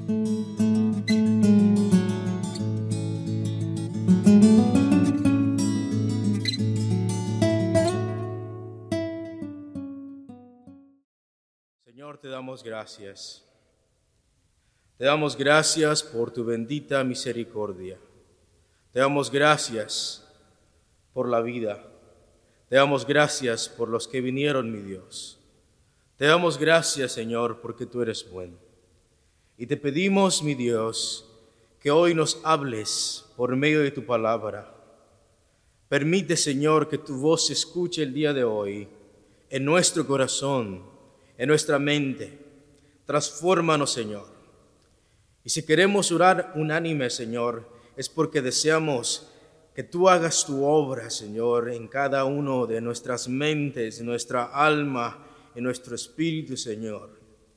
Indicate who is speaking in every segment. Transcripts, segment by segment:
Speaker 1: Señor, te damos gracias. Te damos gracias por tu bendita misericordia. Te damos gracias por la vida. Te damos gracias por los que vinieron, mi Dios. Te damos gracias, Señor, porque tú eres bueno. Y te pedimos, mi Dios, que hoy nos hables por medio de tu palabra. Permite, Señor, que tu voz se escuche el día de hoy en nuestro corazón, en nuestra mente. Transfórmanos, Señor. Y si queremos orar unánime, Señor, es porque deseamos que tú hagas tu obra, Señor, en cada uno de nuestras mentes, en nuestra alma, en nuestro espíritu, Señor.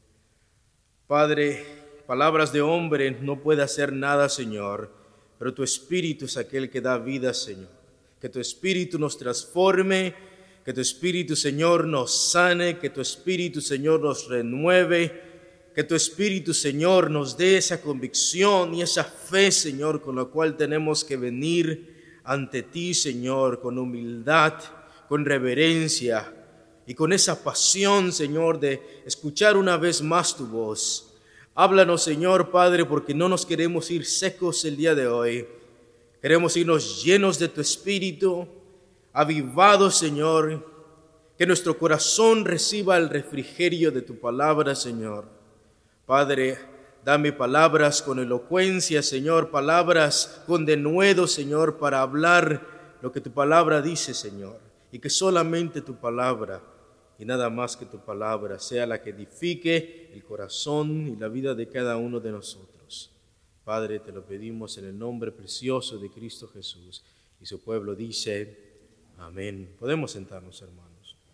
Speaker 1: Padre, palabras de hombre no puede hacer nada, Señor, pero tu espíritu es aquel que da vida, Señor. Que tu espíritu nos transforme, que tu espíritu, Señor, nos sane, que tu espíritu, Señor, nos renueve, que tu espíritu, Señor, nos dé esa convicción y esa fe, Señor, con la cual tenemos que venir ante ti, Señor, con humildad, con reverencia y con esa pasión, Señor, de escuchar una vez más tu voz. Háblanos, Señor, Padre, porque no nos queremos ir secos el día de hoy. Queremos irnos llenos de tu espíritu, avivados, Señor, que nuestro corazón reciba el refrigerio de tu palabra, Señor. Padre, dame palabras con elocuencia, Señor, palabras con denuedo, Señor, para hablar lo que tu palabra dice, Señor, y que solamente tu palabra y nada más que tu palabra sea la que edifique el corazón y la vida de cada uno de nosotros. Padre, te lo pedimos en el nombre precioso de Cristo Jesús. Y su pueblo dice, amén. Podemos sentarnos, hermanos.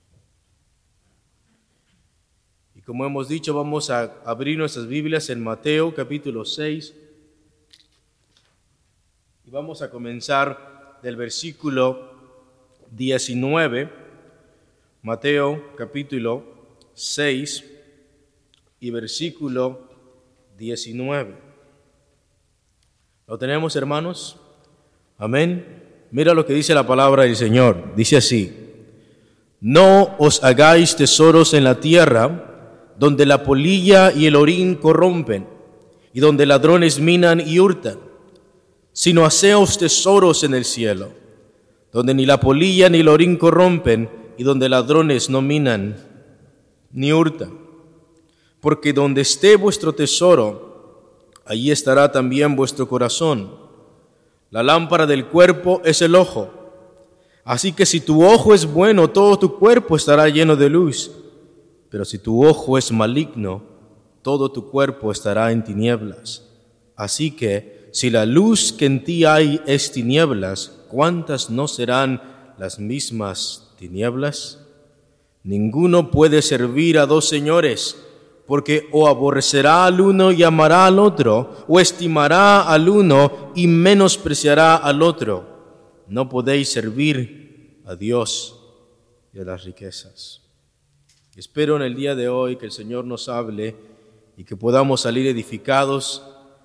Speaker 1: Y como hemos dicho, vamos a abrir nuestras Biblias en Mateo capítulo 6. Y vamos a comenzar del versículo 19. Mateo capítulo 6 y versículo 19. ¿Lo tenemos, hermanos? Amén. Mira lo que dice la palabra del Señor. Dice así: no os hagáis tesoros en la tierra, donde la polilla y el orín corrompen, y donde ladrones minan y hurtan, sino haceos tesoros en el cielo, donde ni la polilla ni el orín corrompen, y donde ladrones no minan ni hurtan. Porque donde esté vuestro tesoro, allí estará también vuestro corazón. La lámpara del cuerpo es el ojo. Así que si tu ojo es bueno, todo tu cuerpo estará lleno de luz. Pero si tu ojo es maligno, todo tu cuerpo estará en tinieblas. Así que si la luz que en ti hay es tinieblas, ¿cuántas no serán las mismas tinieblas? Ninguno puede servir a dos señores, porque o aborrecerá al uno y amará al otro, o estimará al uno y menospreciará al otro. No podéis servir a Dios y a las riquezas. Espero en el día de hoy que el Señor nos hable y que podamos salir edificados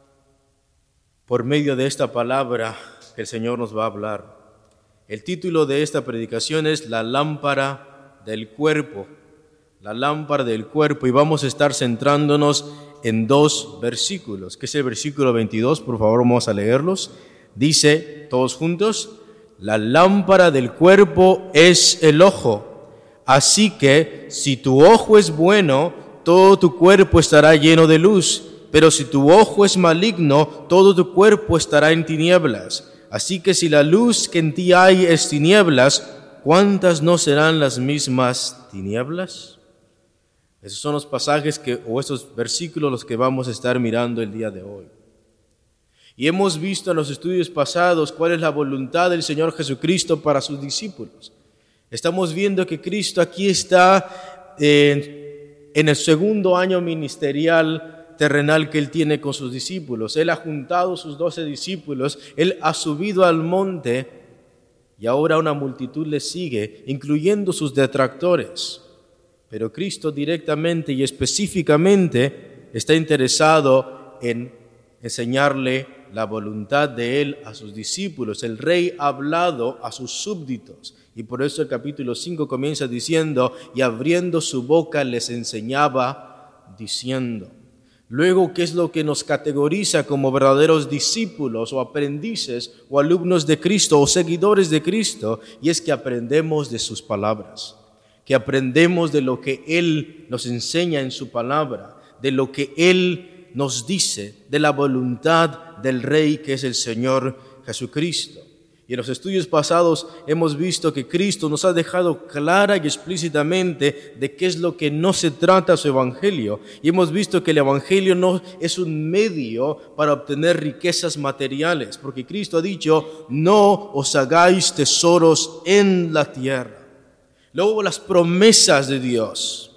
Speaker 1: por medio de esta palabra que el Señor nos va a hablar. El título de esta predicación es La lámpara del cuerpo. La lámpara del cuerpo, y vamos a estar centrándonos en dos versículos, que es el versículo 22, por favor vamos a leerlos. Dice, todos juntos: la lámpara del cuerpo es el ojo. Así que, si tu ojo es bueno, todo tu cuerpo estará lleno de luz. Pero si tu ojo es maligno, todo tu cuerpo estará en tinieblas. Así que si la luz que en ti hay es tinieblas, ¿cuántas no serán las mismas tinieblas? Esos son los pasajes o esos versículos los que vamos a estar mirando el día de hoy. Y hemos visto en los estudios pasados cuál es la voluntad del Señor Jesucristo para sus discípulos. Estamos viendo que Cristo aquí está en el segundo año ministerial terrenal que Él tiene con sus discípulos. Él ha juntado sus 12 discípulos, Él ha subido al monte y ahora una multitud le sigue, incluyendo sus detractores. Pero Cristo directamente y específicamente está interesado en enseñarle la voluntad de Él a sus discípulos. El rey ha hablado a sus súbditos. Y por eso el capítulo 5 comienza diciendo, y abriendo su boca les enseñaba diciendo. Luego, ¿qué es lo que nos categoriza como verdaderos discípulos o aprendices o alumnos de Cristo o seguidores de Cristo? Y es que aprendemos de sus palabras, que aprendemos de lo que Él nos enseña en su palabra, de lo que Él nos dice, de la voluntad del Rey que es el Señor Jesucristo. Y en los estudios pasados hemos visto que Cristo nos ha dejado clara y explícitamente de qué es lo que no se trata su Evangelio. Y hemos visto que el Evangelio no es un medio para obtener riquezas materiales, porque Cristo ha dicho, no os hagáis tesoros en la tierra. Luego las promesas de Dios,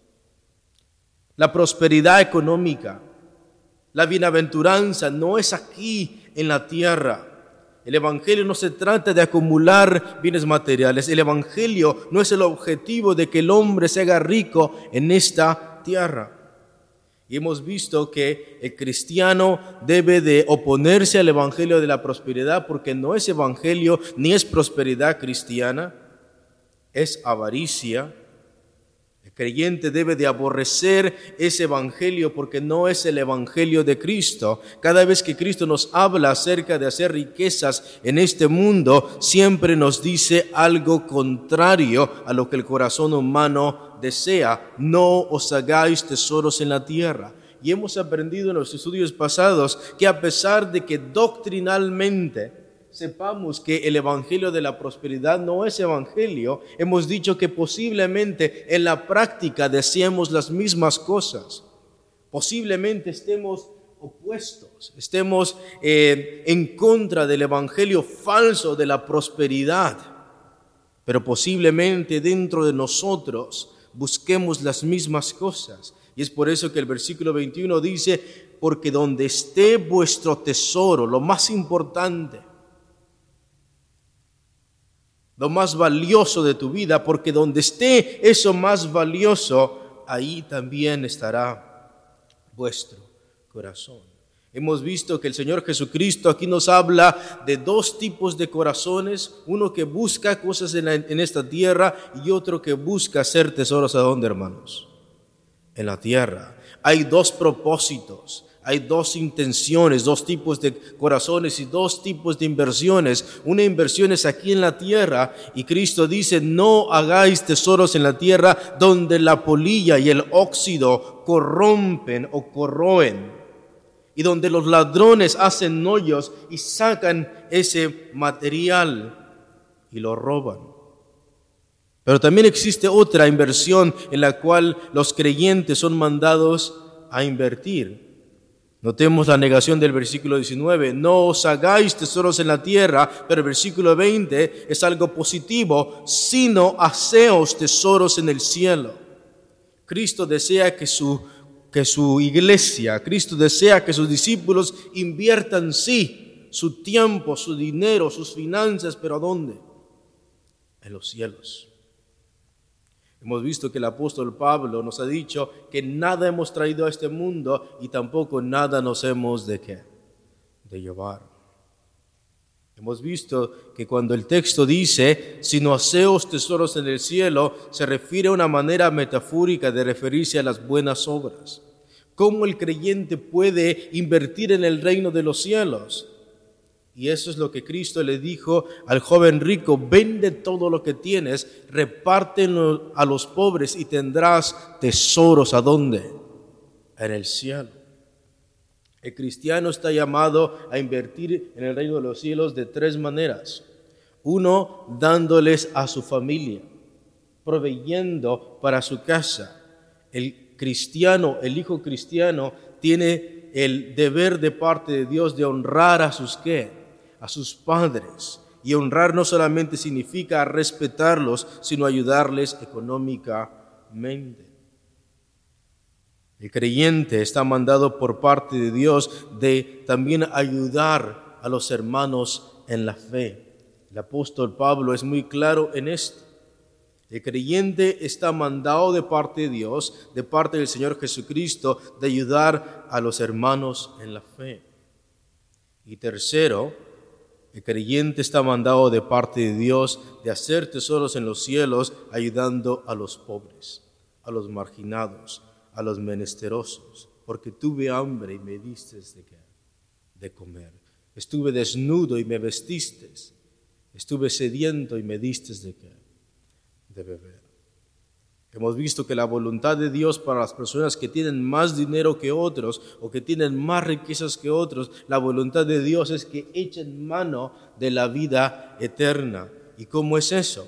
Speaker 1: la prosperidad económica, la bienaventuranza no es aquí en la tierra. El Evangelio no se trata de acumular bienes materiales. El Evangelio no es el objetivo de que el hombre se haga rico en esta tierra. Y hemos visto que el cristiano debe de oponerse al Evangelio de la prosperidad porque no es Evangelio ni es prosperidad cristiana, es avaricia. El creyente debe de aborrecer ese evangelio porque no es el evangelio de Cristo. Cada vez que Cristo nos habla acerca de hacer riquezas en este mundo, siempre nos dice algo contrario a lo que el corazón humano desea. No os hagáis tesoros en la tierra. Y hemos aprendido en los estudios pasados que a pesar de que doctrinalmente sepamos que el evangelio de la prosperidad no es evangelio, hemos dicho que posiblemente en la práctica deseemos las mismas cosas. Posiblemente estemos opuestos, estemos en contra del evangelio falso de la prosperidad, pero posiblemente dentro de nosotros busquemos las mismas cosas. Y es por eso que el versículo 21 dice, porque donde esté vuestro tesoro, lo más importante, lo más valioso de tu vida, porque donde esté eso más valioso, ahí también estará vuestro corazón. Hemos visto que el Señor Jesucristo aquí nos habla de dos tipos de corazones, uno que busca cosas en esta tierra y otro que busca hacer tesoros. ¿A dónde, hermanos? En la tierra. Hay dos propósitos. Hay dos intenciones, dos tipos de corazones y dos tipos de inversiones. Una inversión es aquí en la tierra y Cristo dice, no hagáis tesoros en la tierra donde la polilla y el óxido corrompen o corroen y donde los ladrones hacen hoyos y sacan ese material y lo roban. Pero también existe otra inversión en la cual los creyentes son mandados a invertir. Notemos la negación del versículo 19, no os hagáis tesoros en la tierra, pero el versículo 20 es algo positivo, sino haceos tesoros en el cielo. Cristo desea que su iglesia, Cristo desea que sus discípulos inviertan sí su tiempo, su dinero, sus finanzas, pero ¿a dónde? En los cielos. Hemos visto que el apóstol Pablo nos ha dicho que nada hemos traído a este mundo y tampoco nada nos hemos de llevar. Hemos visto que cuando el texto dice, sino haceos tesoros en el cielo, se refiere a una manera metafórica de referirse a las buenas obras. ¿Cómo el creyente puede invertir en el reino de los cielos? Y eso es lo que Cristo le dijo al joven rico, vende todo lo que tienes, repártelo a los pobres y tendrás tesoros. ¿A dónde? En el cielo. El cristiano está llamado a invertir en el reino de los cielos de tres maneras. Uno, dándoles a su familia, proveyendo para su casa. El cristiano, el hijo cristiano, tiene el deber de parte de Dios de honrar a sus ¿qué? A sus padres. Y honrar no solamente significa respetarlos, sino ayudarles económicamente. El creyente está mandado por parte de Dios de también ayudar a los hermanos en la fe. El apóstol Pablo es muy claro en esto. El creyente está mandado de parte de Dios, de parte del Señor Jesucristo, de ayudar a los hermanos en la fe. Y tercero, el creyente está mandado de parte de Dios de hacer tesoros en los cielos, ayudando a los pobres, a los marginados, a los menesterosos. Porque tuve hambre y me diste de comer. Estuve desnudo y me vestiste. Estuve sediento y me diste de beber. Hemos visto que la voluntad de Dios para las personas que tienen más dinero que otros o que tienen más riquezas que otros, la voluntad de Dios es que echen mano de la vida eterna. ¿Y cómo es eso?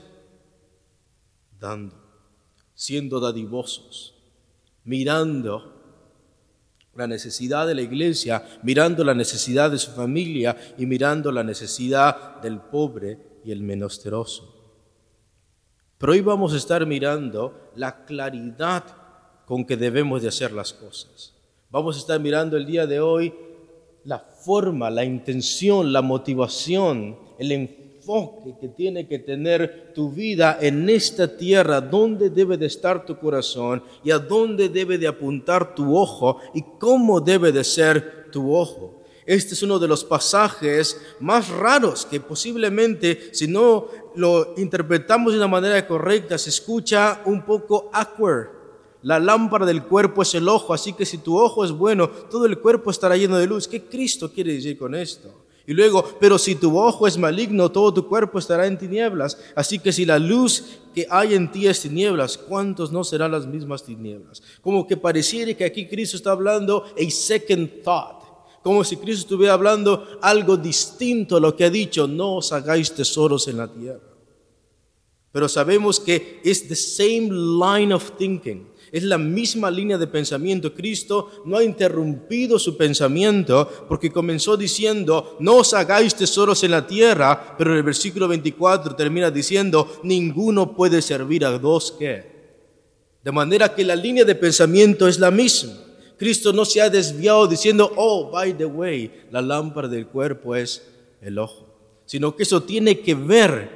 Speaker 1: Dando, siendo dadivosos, mirando la necesidad de la iglesia, mirando la necesidad de su familia y mirando la necesidad del pobre y el menesteroso. Pero hoy vamos a estar mirando la claridad con que debemos de hacer las cosas. Vamos a estar mirando el día de hoy la forma, la intención, la motivación, el enfoque que tiene que tener tu vida en esta tierra, dónde debe de estar tu corazón y a dónde debe de apuntar tu ojo y cómo debe de ser tu ojo. Este es uno de los pasajes más raros que posiblemente, si no lo interpretamos de una manera correcta, se escucha un poco awkward. La lámpara del cuerpo es el ojo, así que si tu ojo es bueno, todo el cuerpo estará lleno de luz. ¿Qué Cristo quiere decir con esto? Y luego, pero si tu ojo es maligno, todo tu cuerpo estará en tinieblas. Así que si la luz que hay en ti es tinieblas, ¿cuántos no serán las mismas tinieblas? Como que pareciera que aquí Cristo está hablando a second thought. Como si Cristo estuviera hablando algo distinto a lo que ha dicho, no os hagáis tesoros en la tierra. Pero sabemos que es the same line of thinking, es la misma línea de pensamiento. Cristo no ha interrumpido su pensamiento porque comenzó diciendo, no os hagáis tesoros en la tierra, pero en el versículo 24 termina diciendo, ninguno puede servir a dos ¿qué? De manera que la línea de pensamiento es la misma. Cristo no se ha desviado diciendo, oh, by the way, la lámpara del cuerpo es el ojo. Sino que eso tiene que ver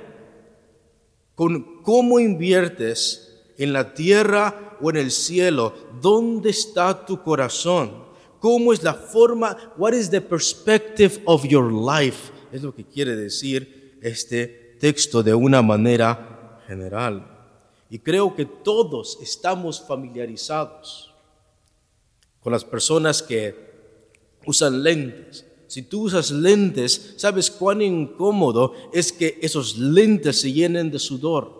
Speaker 1: con cómo inviertes en la tierra o en el cielo. ¿Dónde está tu corazón? ¿Cómo es la forma? What is the perspective of your life? Es lo que quiere decir este texto de una manera general. Y creo que todos estamos familiarizados con las personas que usan lentes. Si tú usas lentes, ¿sabes cuán incómodo es que esos lentes se llenen de sudor?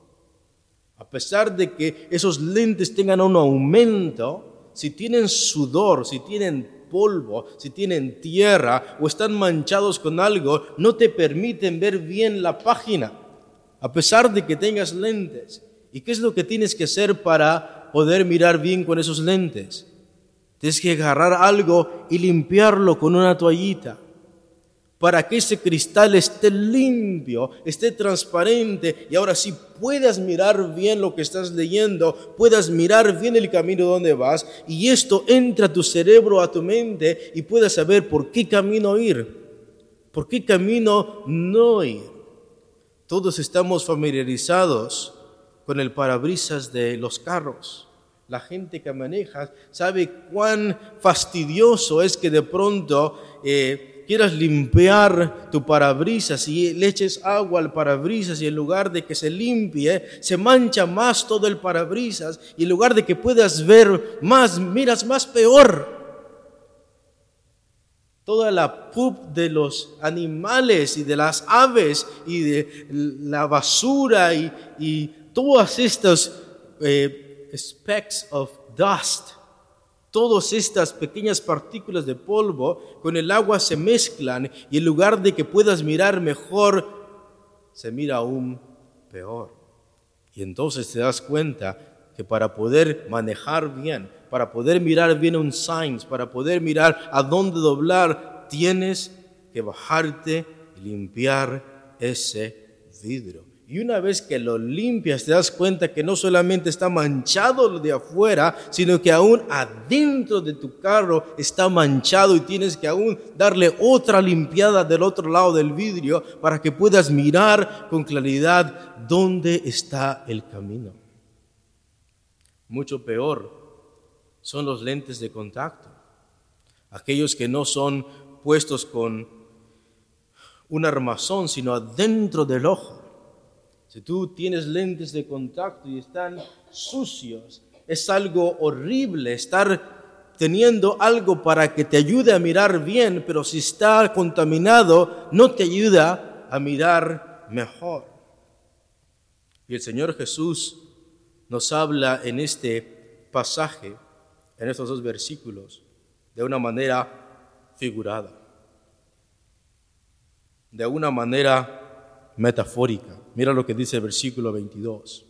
Speaker 1: A pesar de que esos lentes tengan un aumento, si tienen sudor, si tienen polvo, si tienen tierra o están manchados con algo, no te permiten ver bien la página, a pesar de que tengas lentes. ¿Y qué es lo que tienes que hacer para poder mirar bien con esos lentes? Tienes que agarrar algo y limpiarlo con una toallita para que ese cristal esté limpio, esté transparente y ahora sí puedas mirar bien lo que estás leyendo, puedas mirar bien el camino donde vas y esto entra a tu cerebro, a tu mente y puedas saber por qué camino ir, por qué camino no ir. Todos estamos familiarizados con el parabrisas de los carros. La gente que maneja sabe cuán fastidioso es que de pronto quieras limpiar tu parabrisas y le eches agua al parabrisas y en lugar de que se limpie, se mancha más todo el parabrisas y en lugar de que puedas ver más, miras más peor. Toda la pup de los animales y de las aves y de la basura y todas estas specks of dust, todas estas pequeñas partículas de polvo con el agua se mezclan y en lugar de que puedas mirar mejor, se mira aún peor. Y entonces te das cuenta que para poder manejar bien, para poder mirar bien un signs, para poder mirar a dónde doblar, tienes que bajarte y limpiar ese vidrio. Y una vez que lo limpias, te das cuenta que no solamente está manchado lo de afuera, sino que aún adentro de tu carro está manchado y tienes que aún darle otra limpiada del otro lado del vidrio para que puedas mirar con claridad dónde está el camino. Mucho peor son los lentes de contacto, aquellos que no son puestos con un armazón, sino adentro del ojo. Si tú tienes lentes de contacto y están sucios, es algo horrible estar teniendo algo para que te ayude a mirar bien, pero si está contaminado, no te ayuda a mirar mejor. Y el Señor Jesús nos habla en este pasaje, en estos 2 versículos, de una manera figurada, de una manera metafórica. Mira lo que dice el versículo 22.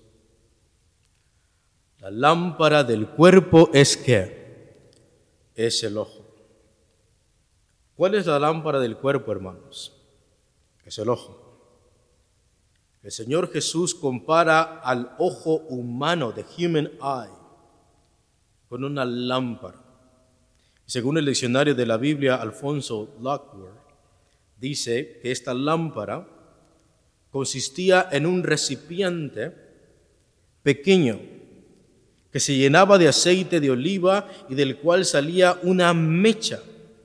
Speaker 1: La lámpara del cuerpo es ¿qué? Es el ojo. ¿Cuál es la lámpara del cuerpo, hermanos? Es el ojo. El Señor Jesús compara al ojo humano, the human eye, con una lámpara. Según el diccionario de la Biblia, Alfonso Lockwood dice que esta lámpara consistía en un recipiente pequeño que se llenaba de aceite de oliva y del cual salía una mecha.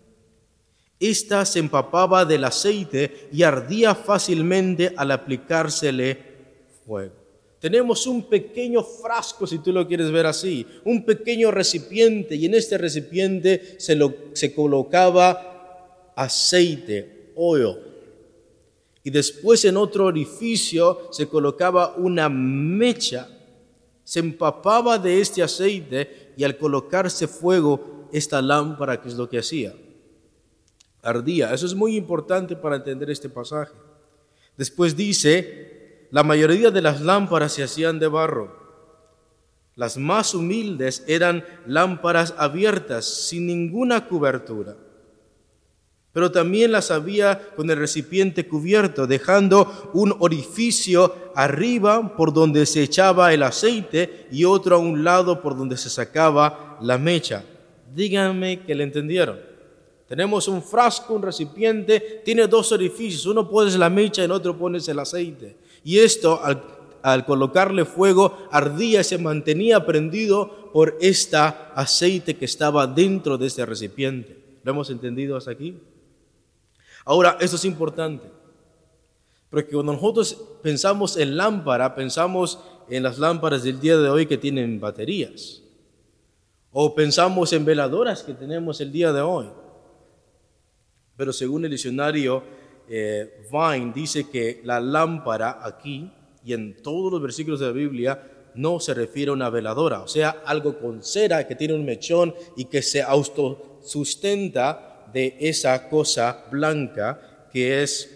Speaker 1: Esta se empapaba del aceite y ardía fácilmente al aplicársele fuego. Tenemos un pequeño frasco, si tú lo quieres ver así, un pequeño recipiente, y en este recipiente se colocaba aceite, oil. Y después en otro orificio se colocaba una mecha, se empapaba de este aceite y al colocarse fuego, esta lámpara, ¿qué es lo que hacía? Ardía. Eso es muy importante para entender este pasaje. Después dice, la mayoría de las lámparas se hacían de barro. Las más humildes eran lámparas abiertas, sin ninguna cobertura. Pero también las había con el recipiente cubierto, dejando un orificio arriba por donde se echaba el aceite y otro a un lado por donde se sacaba la mecha. Díganme que le entendieron. Tenemos un frasco, un recipiente, tiene 2 orificios. Uno pones la mecha y en otro pones el aceite. Y esto, al colocarle fuego, ardía y se mantenía prendido por este aceite que estaba dentro de este recipiente. ¿Lo hemos entendido hasta aquí? Ahora, esto es importante, porque cuando nosotros pensamos en lámpara, pensamos en las lámparas del día de hoy que tienen baterías, o pensamos en veladoras que tenemos el día de hoy. Pero según el diccionario Vine, dice que la lámpara aquí y en todos los versículos de la Biblia no se refiere a una veladora, o sea, algo con cera que tiene un mechón y que se autosustenta de esa cosa blanca que es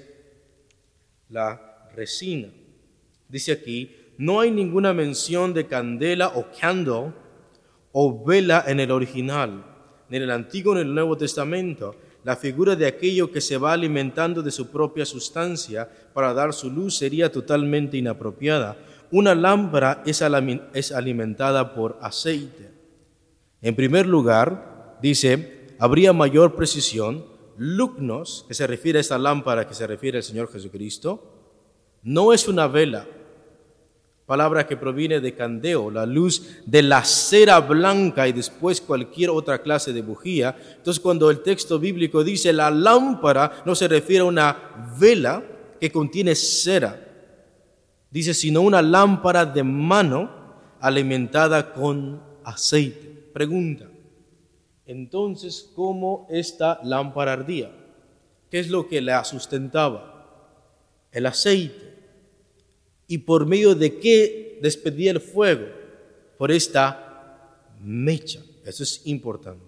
Speaker 1: la resina. Dice aquí, no hay ninguna mención de candela o candle o vela en el original, ni en el Antiguo ni en el Nuevo Testamento. La figura de aquello que se va alimentando de su propia sustancia para dar su luz sería totalmente inapropiada. Una lámpara es alimentada por aceite. En primer lugar, dice, habría mayor precisión. Lugnos, que se refiere a esta lámpara que se refiere al Señor Jesucristo, no es una vela, palabra que proviene de candeo, la luz de la cera blanca y después cualquier otra clase de bujía. Entonces, cuando el texto bíblico dice la lámpara, no se refiere a una vela que contiene cera, dice, sino una lámpara de mano alimentada con aceite. Pregunta, entonces, ¿cómo esta lámpara ardía? ¿Qué es lo que la sustentaba? El aceite. ¿Y por medio de qué despedía el fuego? Por esta mecha. Eso es importante.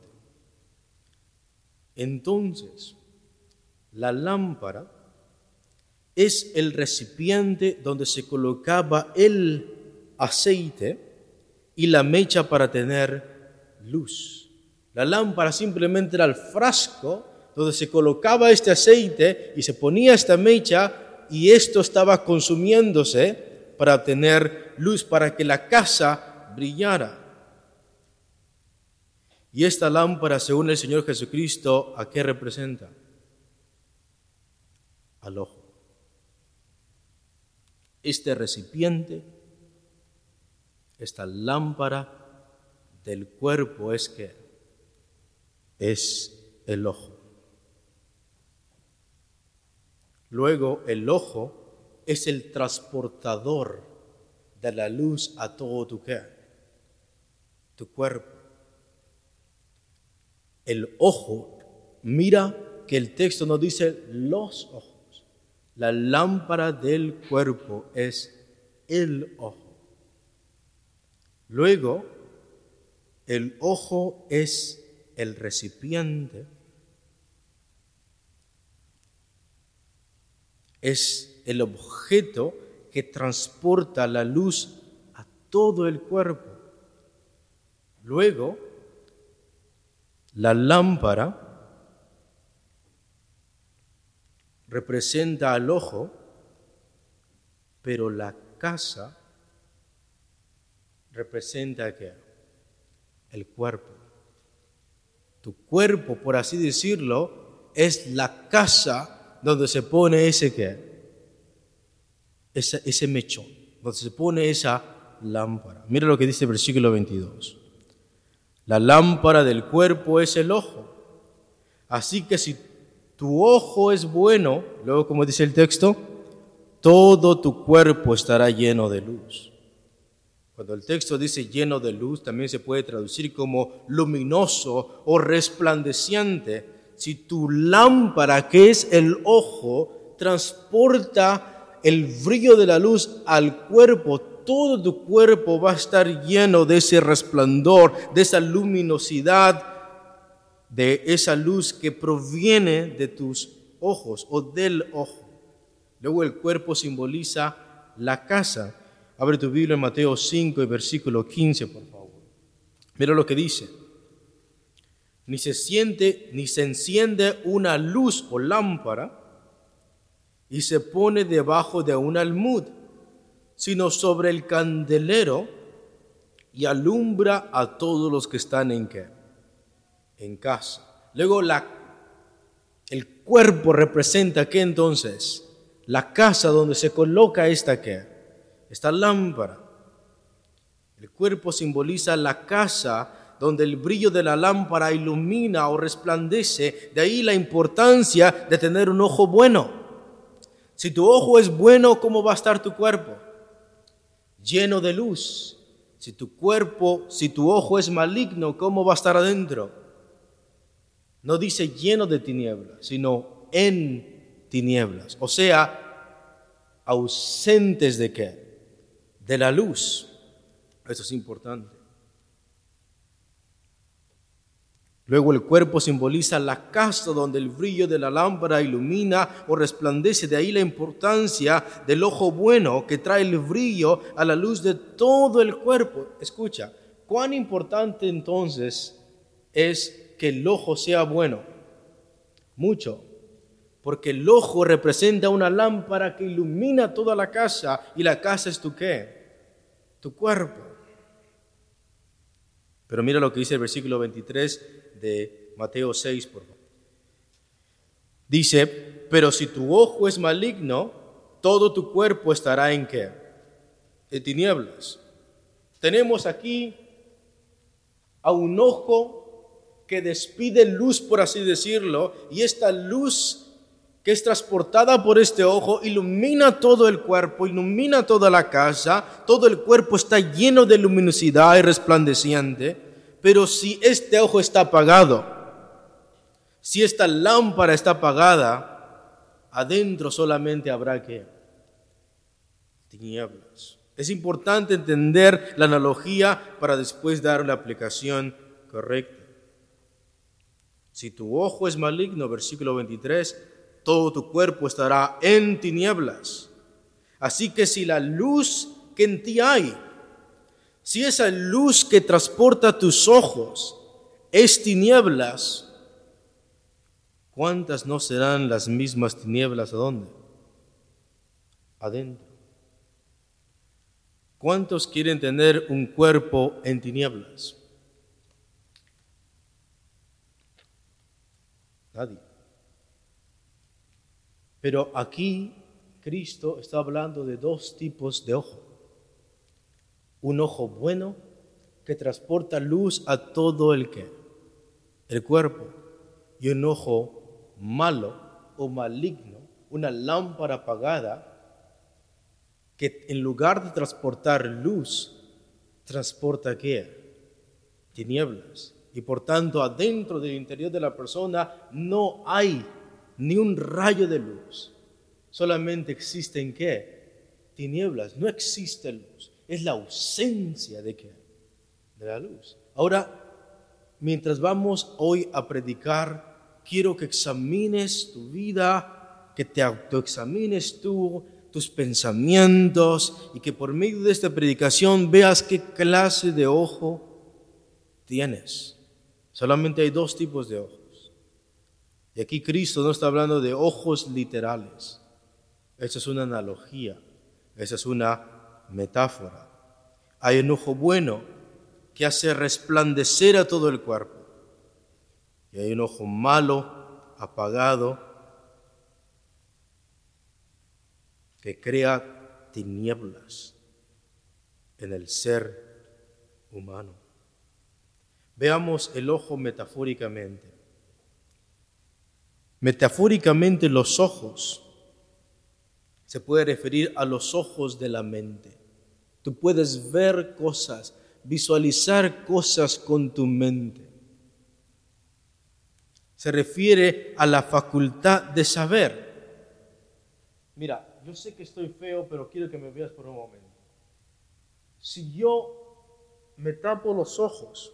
Speaker 1: Entonces, la lámpara es el recipiente donde se colocaba el aceite y la mecha para tener luz. La lámpara simplemente era el frasco donde se colocaba este aceite y se ponía esta mecha y esto estaba consumiéndose para obtener luz, para que la casa brillara. Y esta lámpara, según el Señor Jesucristo, ¿a qué representa? Al ojo. Este recipiente, esta lámpara del cuerpo es que es el ojo. Luego, el ojo es el transportador de la luz a todo tu cuerpo. El ojo, mira que el texto nos dice los ojos. La lámpara del cuerpo es el ojo. Luego, el ojo es el recipiente, es el objeto que transporta la luz a todo el cuerpo. Luego, la lámpara representa al ojo, pero la casa representa ¿qué? El cuerpo. Tu cuerpo, por así decirlo, es la casa donde se pone ese mechón, donde se pone esa lámpara. Mira lo que dice el versículo 22. La lámpara del cuerpo es el ojo. Así que si tu ojo es bueno, luego como dice el texto, todo tu cuerpo estará lleno de luz. Cuando el texto dice lleno de luz, también se puede traducir como luminoso o resplandeciente. Si tu lámpara, que es el ojo, transporta el brillo de la luz al cuerpo, todo tu cuerpo va a estar lleno de ese resplandor, de esa luminosidad, de esa luz que proviene de tus ojos o del ojo. Luego el cuerpo simboliza la casa. Abre tu Biblia en Mateo 5 y versículo 15, por favor. Mira lo que dice. Ni se enciende una luz o lámpara y se pone debajo de un almud, sino sobre el candelero y alumbra a todos los que están en casa. Luego el cuerpo representa ¿qué entonces? La casa donde se coloca esta lámpara. El cuerpo simboliza la casa donde el brillo de la lámpara ilumina o resplandece. De ahí la importancia de tener un ojo bueno. Si tu ojo es bueno, ¿cómo va a estar tu cuerpo? Lleno de luz. Si tu ojo es maligno, ¿cómo va a estar adentro? No dice lleno de tinieblas, sino en tinieblas. O sea, ausentes ¿de qué? De la luz. Eso es importante. Luego el cuerpo simboliza la casa donde el brillo de la lámpara ilumina o resplandece. De ahí la importancia del ojo bueno que trae el brillo a la luz de todo el cuerpo. Escucha, ¿cuán importante entonces es que el ojo sea bueno? Mucho. Porque el ojo representa una lámpara que ilumina toda la casa y la casa es tu ¿qué? Tu cuerpo. Pero mira lo que dice el versículo 23 de Mateo 6, por favor. Dice, pero si tu ojo es maligno, todo tu cuerpo estará ¿en qué? En tinieblas. Tenemos aquí a un ojo que despide luz, por así decirlo, y esta luz que es transportada por este ojo ilumina todo el cuerpo, ilumina toda la casa, todo el cuerpo está lleno de luminosidad y resplandeciente. Pero si este ojo está apagado, si esta lámpara está apagada, adentro solamente habrá ¿qué? Tinieblas. Es importante entender la analogía para después dar la aplicación correcta. Si tu ojo es maligno, versículo 23, todo tu cuerpo estará en tinieblas. Así que si la luz que en ti hay, si esa luz que transporta tus ojos es tinieblas, ¿cuántas no serán las mismas tinieblas? ¿A dónde? adentro. ¿Cuántos quieren tener un cuerpo en tinieblas? Nadie. Pero aquí Cristo está hablando de dos tipos de ojo. Un ojo bueno que transporta luz a todo el cuerpo, y un ojo malo o maligno, una lámpara apagada, que en lugar de transportar luz, transporta ¿qué? Tinieblas. Y por tanto, adentro del interior de la persona no hay ni un rayo de luz. Solamente existen ¿qué? Tinieblas. No existe luz. Es la ausencia de ¿qué? De la luz. Ahora, mientras vamos hoy a predicar, quiero que examines tu vida, que te autoexamines tus pensamientos, y que por medio de esta predicación veas qué clase de ojo tienes. Solamente hay dos tipos de ojos. Y aquí Cristo no está hablando de ojos literales. Esa es una analogía, esa es una metáfora. Hay un ojo bueno que hace resplandecer a todo el cuerpo. Y hay un ojo malo, apagado, que crea tinieblas en el ser humano. Veamos el ojo metafóricamente. Metafóricamente, los ojos se puede referir a los ojos de la mente. Tú puedes ver cosas, visualizar cosas con tu mente. Se refiere a la facultad de saber. Mira, yo sé que estoy feo, pero quiero que me veas por un momento. Si yo me tapo los ojos,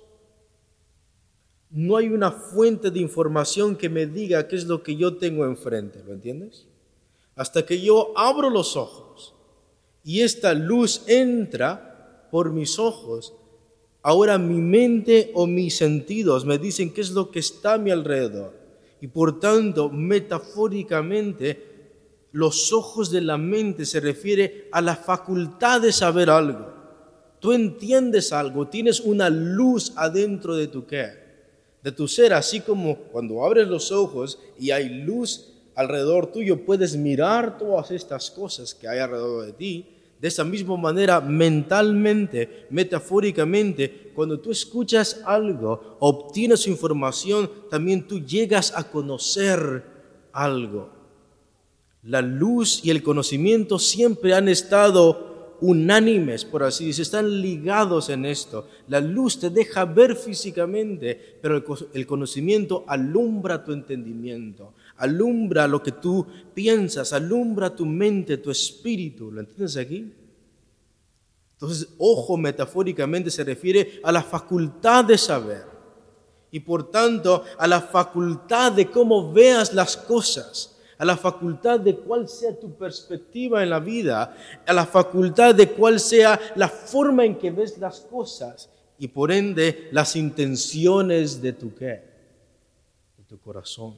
Speaker 1: no hay una fuente de información que me diga qué es lo que yo tengo enfrente, ¿lo entiendes? Hasta que yo abro los ojos y esta luz entra por mis ojos, ahora mi mente o mis sentidos me dicen qué es lo que está a mi alrededor. Y por tanto, metafóricamente, los ojos de la mente se refiere a la facultad de saber algo. Tú entiendes algo, tienes una luz adentro de tu de tu ser, así como cuando abres los ojos y hay luz alrededor tuyo, puedes mirar todas estas cosas que hay alrededor de ti. De esa misma manera, mentalmente, metafóricamente, cuando tú escuchas algo, obtienes información, también tú llegas a conocer algo. La luz y el conocimiento siempre han estado unánimes, por así decirlo, están ligados en esto. La luz te deja ver físicamente, pero el conocimiento alumbra tu entendimiento, alumbra lo que tú piensas, alumbra tu mente, tu espíritu. ¿Lo entiendes aquí? Entonces, ojo metafóricamente se refiere a la facultad de saber y por tanto a la facultad de cómo veas las cosas, a la facultad de cuál sea tu perspectiva en la vida, a la facultad de cuál sea la forma en que ves las cosas y por ende las intenciones de tu de tu corazón.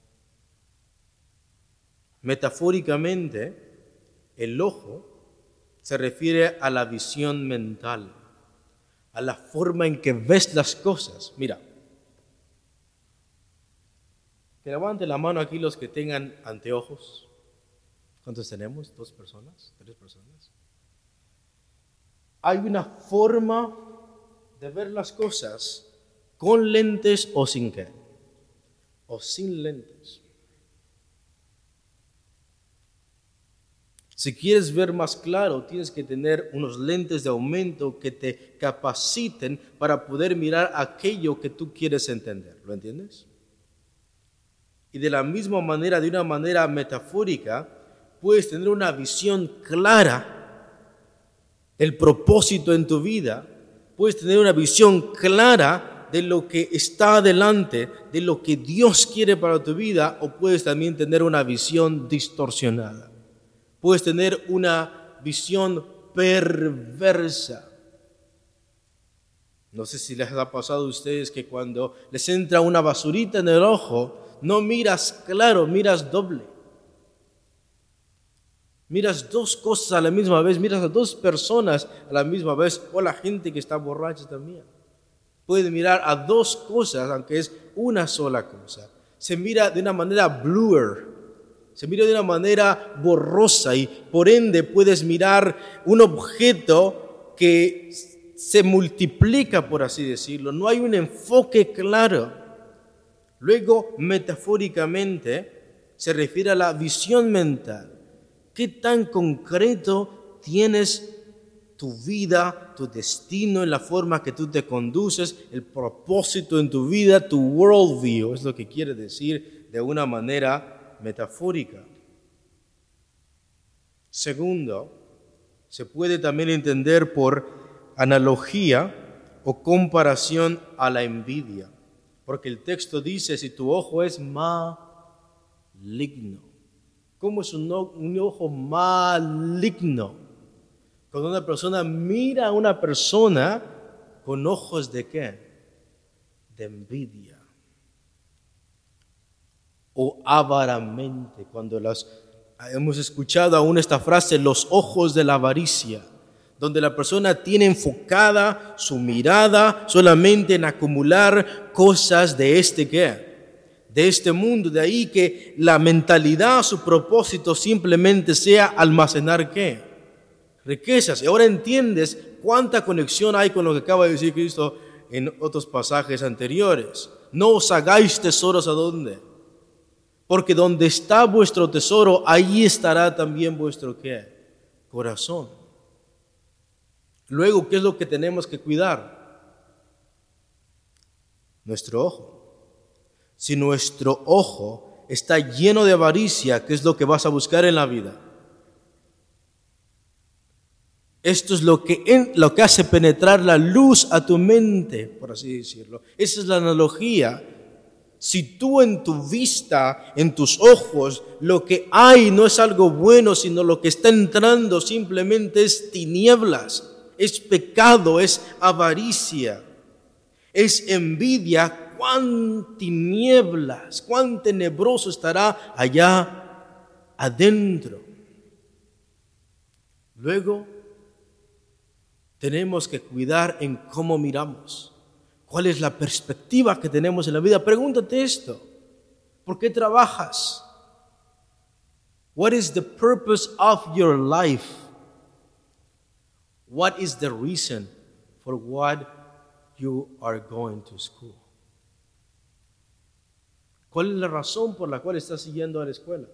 Speaker 1: Metafóricamente, el ojo se refiere a la visión mental, a la forma en que ves las cosas. Mira, que levante la mano aquí los que tengan anteojos. ¿Cuántos tenemos? ¿2 personas? ¿3 personas? Hay una forma de ver las cosas con lentes o sin qué, o sin lentes. Si quieres ver más claro, tienes que tener unos lentes de aumento que te capaciten para poder mirar aquello que tú quieres entender. ¿Lo entiendes? Y de la misma manera, de una manera metafórica, puedes tener una visión clara del propósito en tu vida. Puedes tener una visión clara de lo que está adelante, de lo que Dios quiere para tu vida, o puedes también tener una visión distorsionada. Puedes tener una visión perversa. No sé si les ha pasado a ustedes que cuando les entra una basurita en el ojo, no miras claro, miras doble. Miras dos cosas a la misma vez, miras a dos personas a la misma vez, o la gente que está borracha también. Puede mirar a dos cosas, aunque es una sola cosa. Se mira de una manera blur, se mira de una manera borrosa y por ende puedes mirar un objeto que se multiplica, por así decirlo. No hay un enfoque claro. Luego, metafóricamente, se refiere a la visión mental. ¿Qué tan concreto tienes tu vida, tu destino, en la forma que tú te conduces, el propósito en tu vida, tu worldview? Es lo que quiere decir de una manera metafórica. Segundo, se puede también entender por analogía o comparación a la envidia. Porque el texto dice, si tu ojo es maligno. ¿Cómo es un ojo maligno? Cuando una persona mira a una persona con ojos de ¿qué? De envidia. O avaramente, cuando hemos escuchado aún esta frase, los ojos de la avaricia, donde la persona tiene enfocada su mirada solamente en acumular cosas de ¿qué? De este mundo. De ahí que la mentalidad, su propósito simplemente sea almacenar ¿qué? Riquezas. Y ahora entiendes cuánta conexión hay con lo que acaba de decir Cristo en otros pasajes anteriores. No os hagáis tesoros ¿a dónde? Porque donde está vuestro tesoro, ahí estará también vuestro ¿qué? Corazón. Luego, ¿qué es lo que tenemos que cuidar? Nuestro ojo. Si nuestro ojo está lleno de avaricia, ¿qué es lo que vas a buscar en la vida? Esto es lo que hace penetrar la luz a tu mente, por así decirlo. Esa es la analogía. Si tú en tu vista, en tus ojos, lo que hay no es algo bueno, sino lo que está entrando simplemente es tinieblas, es pecado, es avaricia, es envidia. Cuán tinieblas, cuán tenebroso estará allá adentro. Luego, tenemos que cuidar en cómo miramos. ¿Cuál es la perspectiva que tenemos en la vida? Pregúntate esto. ¿Por qué trabajas? What is the purpose of your life? What is the reason for what you are going to school? ¿Cuál es la razón por la cual estás yendo a la escuela?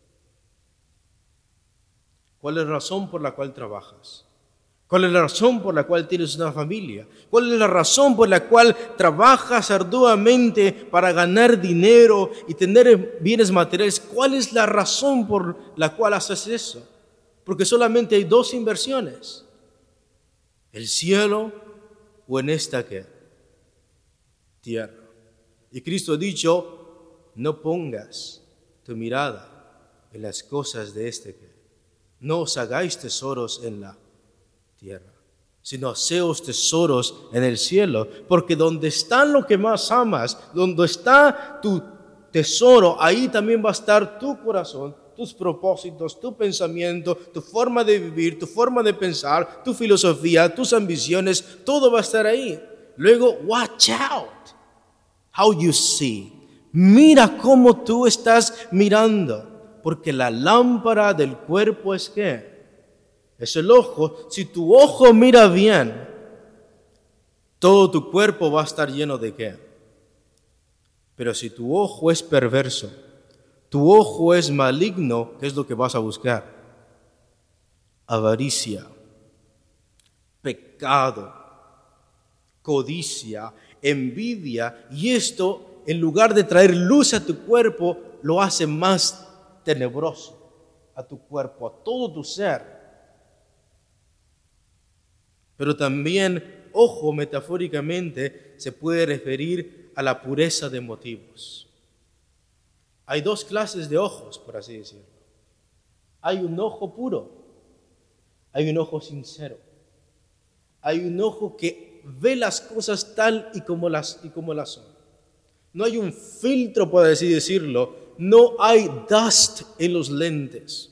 Speaker 1: ¿Cuál es la razón por la cual trabajas? ¿Cuál es la razón por la cual tienes una familia? ¿Cuál es la razón por la cual trabajas arduamente para ganar dinero y tener bienes materiales? ¿Cuál es la razón por la cual haces eso? Porque solamente hay dos inversiones: el cielo o en esta ¿qué? Tierra. Y Cristo ha dicho: no pongas tu mirada en las cosas de ¿qué? No os hagáis tesoros en la tierra, sino haceos tesoros en el cielo, porque donde está lo que más amas, donde está tu tesoro, ahí también va a estar tu corazón, tus propósitos, tu pensamiento, tu forma de vivir, tu forma de pensar, tu filosofía, tus ambiciones, todo va a estar ahí. Luego, watch out how you see. Mira cómo tú estás mirando, porque la lámpara del cuerpo es ¿qué? Es el ojo. Si tu ojo mira bien, todo tu cuerpo va a estar lleno de ¿qué? Pero si tu ojo es perverso, tu ojo es maligno, ¿qué es lo que vas a buscar? Avaricia, pecado, codicia, envidia, y esto, en lugar de traer luz a tu cuerpo, lo hace más tenebroso a tu cuerpo, a todo tu ser. Pero también, ojo, metafóricamente, se puede referir a la pureza de motivos. Hay dos clases de ojos, por así decirlo. Hay un ojo puro, hay un ojo sincero. Hay un ojo que ve las cosas tal y como las son. No hay un filtro, por así decirlo. No hay dust en los lentes.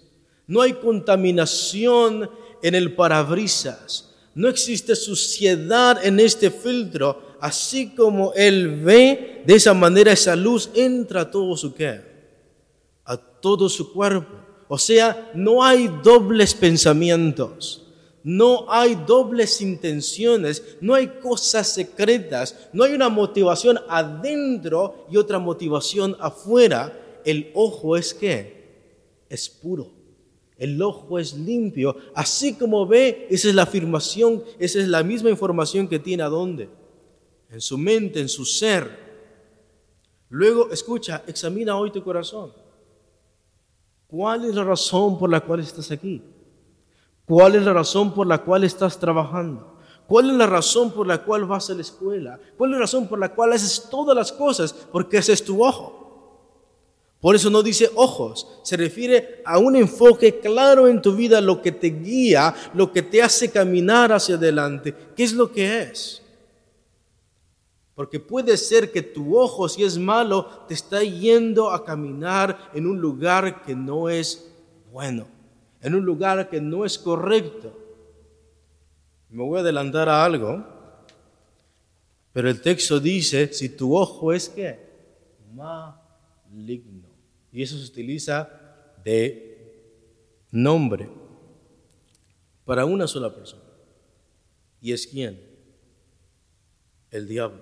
Speaker 1: No hay contaminación en el parabrisas. No existe suciedad en este filtro. Así como Él ve, de esa manera esa luz entra a todo su ¿qué? A todo su cuerpo. O sea, no hay dobles pensamientos. No hay dobles intenciones, no hay cosas secretas, no hay una motivación adentro y otra motivación afuera. El ojo es ¿qué? Es puro. El ojo es limpio. Así como ve, esa es la afirmación, esa es la misma información que tiene ¿a dónde? En su mente, en su ser. Luego, escucha, examina hoy tu corazón. ¿Cuál es la razón por la cual estás aquí? ¿Cuál es la razón por la cual estás trabajando? ¿Cuál es la razón por la cual vas a la escuela? ¿Cuál es la razón por la cual haces todas las cosas? Porque ese es tu ojo. Por eso no dice ojos, se refiere a un enfoque claro en tu vida, lo que te guía, lo que te hace caminar hacia adelante. ¿Qué es lo que es? Porque puede ser que tu ojo, si es malo, te está yendo a caminar en un lugar que no es bueno, en un lugar que no es correcto. Me voy a adelantar a algo, pero el texto dice, si tu ojo es ¿qué? Maligno. Y eso se utiliza de nombre para una sola persona. ¿Y es quién? El diablo.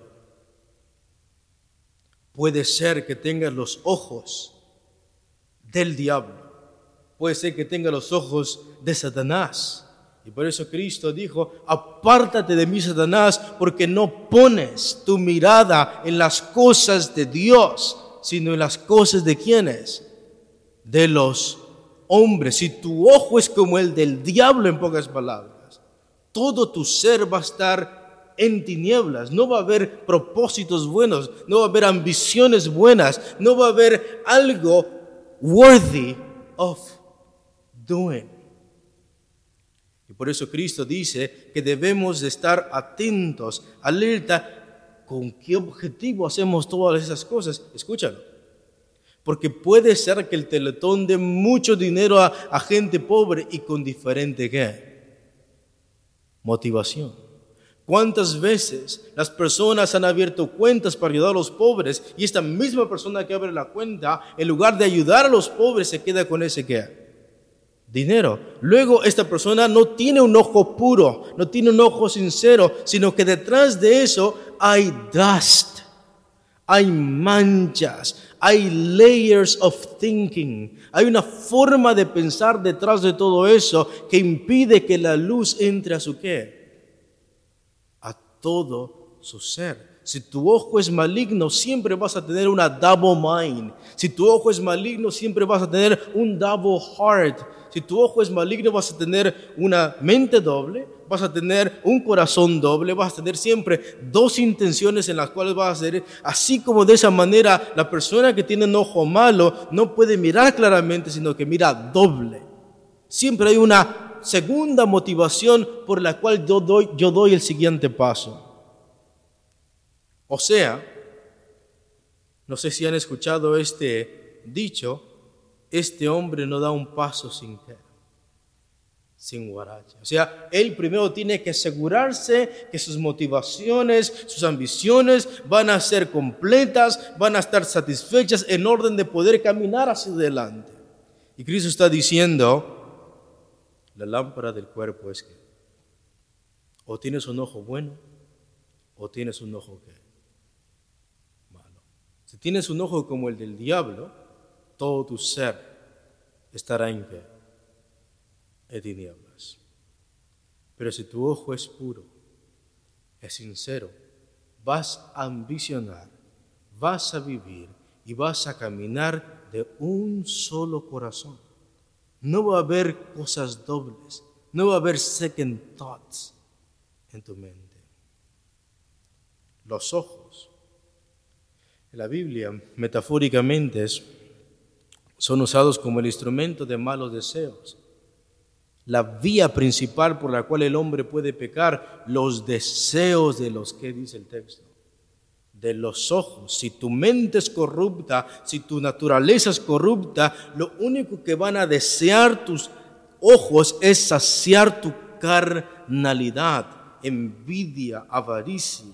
Speaker 1: Puede ser que tengas los ojos del diablo. Puede ser que tengas los ojos de Satanás. Y por eso Cristo dijo, apártate de mí, Satanás, porque no pones tu mirada en las cosas de Dios, sino en las cosas de ¿quiénes? De los hombres. Si tu ojo es como el del diablo, en pocas palabras, todo tu ser va a estar en tinieblas, no va a haber propósitos buenos, no va a haber ambiciones buenas, no va a haber algo worthy of doing. Y por eso Cristo dice que debemos de estar atentos, alerta, ¿con qué objetivo hacemos todas esas cosas? Escúchalo, porque puede ser que el Teletón dé mucho dinero a gente pobre y con diferente ¿qué? Motivación. ¿Cuántas veces las personas han abierto cuentas para ayudar a los pobres y esta misma persona que abre la cuenta, en lugar de ayudar a los pobres, se queda con ese ¿qué? Dinero? Luego esta persona no tiene un ojo puro, no tiene un ojo sincero, sino que detrás de eso hay dust, hay manchas, hay layers of thinking, hay una forma de pensar detrás de todo eso que impide que la luz entre a su ¿qué? Todo su ser. Si tu ojo es maligno, siempre vas a tener una double mind. Si tu ojo es maligno, siempre vas a tener un double heart. Si tu ojo es maligno, vas a tener una mente doble, vas a tener un corazón doble, vas a tener siempre dos intenciones en las cuales vas a hacer. Así como de esa manera, la persona que tiene un ojo malo no puede mirar claramente, sino que mira doble. Siempre hay una segunda motivación por la cual yo doy el siguiente paso. O sea, no sé si han escuchado este dicho, este hombre no da un paso sin guaracha. O sea, él primero tiene que asegurarse que sus motivaciones, sus ambiciones van a ser completas, van a estar satisfechas en orden de poder caminar hacia adelante. Y Cristo está diciendo, la lámpara del cuerpo es que o tienes un ojo bueno o tienes un ojo que malo. Si tienes un ojo como el del diablo, todo tu ser estará en qué? En tinieblas. Pero si tu ojo es puro, es sincero, vas a ambicionar, vas a vivir y vas a caminar de un solo corazón. No va a haber cosas dobles, no va a haber second thoughts en tu mente. Los ojos, en la Biblia, metafóricamente, son usados como el instrumento de malos deseos. La vía principal por la cual el hombre puede pecar, los deseos de los que dice el texto, de los ojos. Si tu mente es corrupta, si tu naturaleza es corrupta, lo único que van a desear tus ojos es saciar tu carnalidad, envidia, avaricia.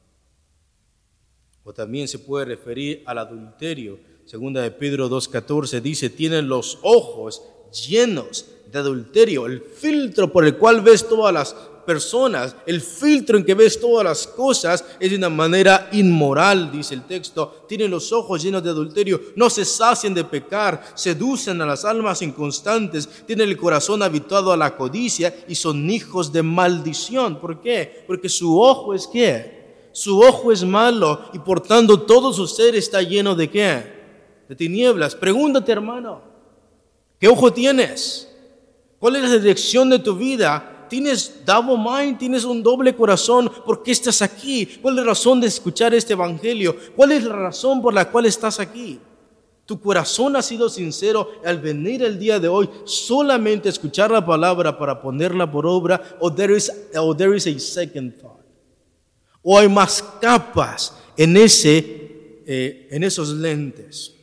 Speaker 1: O también se puede referir al adulterio. Segunda de Pedro 2:14 dice, tienen los ojos llenos de adulterio. El filtro por el cual ves todas las personas, el filtro en que ves todas las cosas es de una manera inmoral, dice el texto. Tienen los ojos llenos de adulterio, no se sacian de pecar, seducen a las almas inconstantes, tienen el corazón habituado a la codicia y son hijos de maldición. ¿Por qué? Porque su ojo es ¿qué? Su ojo es malo y por tanto todo su ser está lleno de ¿qué? De tinieblas. Pregúntate, hermano, ¿qué ojo tienes? ¿Cuál es la dirección de tu vida? ¿Tienes double mind? ¿Tienes un doble corazón? ¿Por qué estás aquí? ¿Cuál es la razón de escuchar este evangelio? ¿Cuál es la razón por la cual estás aquí? ¿Tu corazón ha sido sincero al venir el día de hoy solamente a escuchar la palabra para ponerla por obra? ¿O there is a second thought? ¿O hay más capas en esos lentes?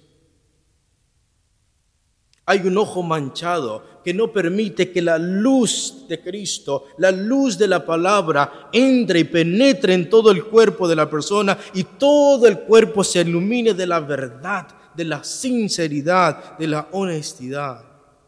Speaker 1: Hay un ojo manchado que no permite que la luz de Cristo, la luz de la palabra, entre y penetre en todo el cuerpo de la persona y todo el cuerpo se ilumine de la verdad, de la sinceridad, de la honestidad.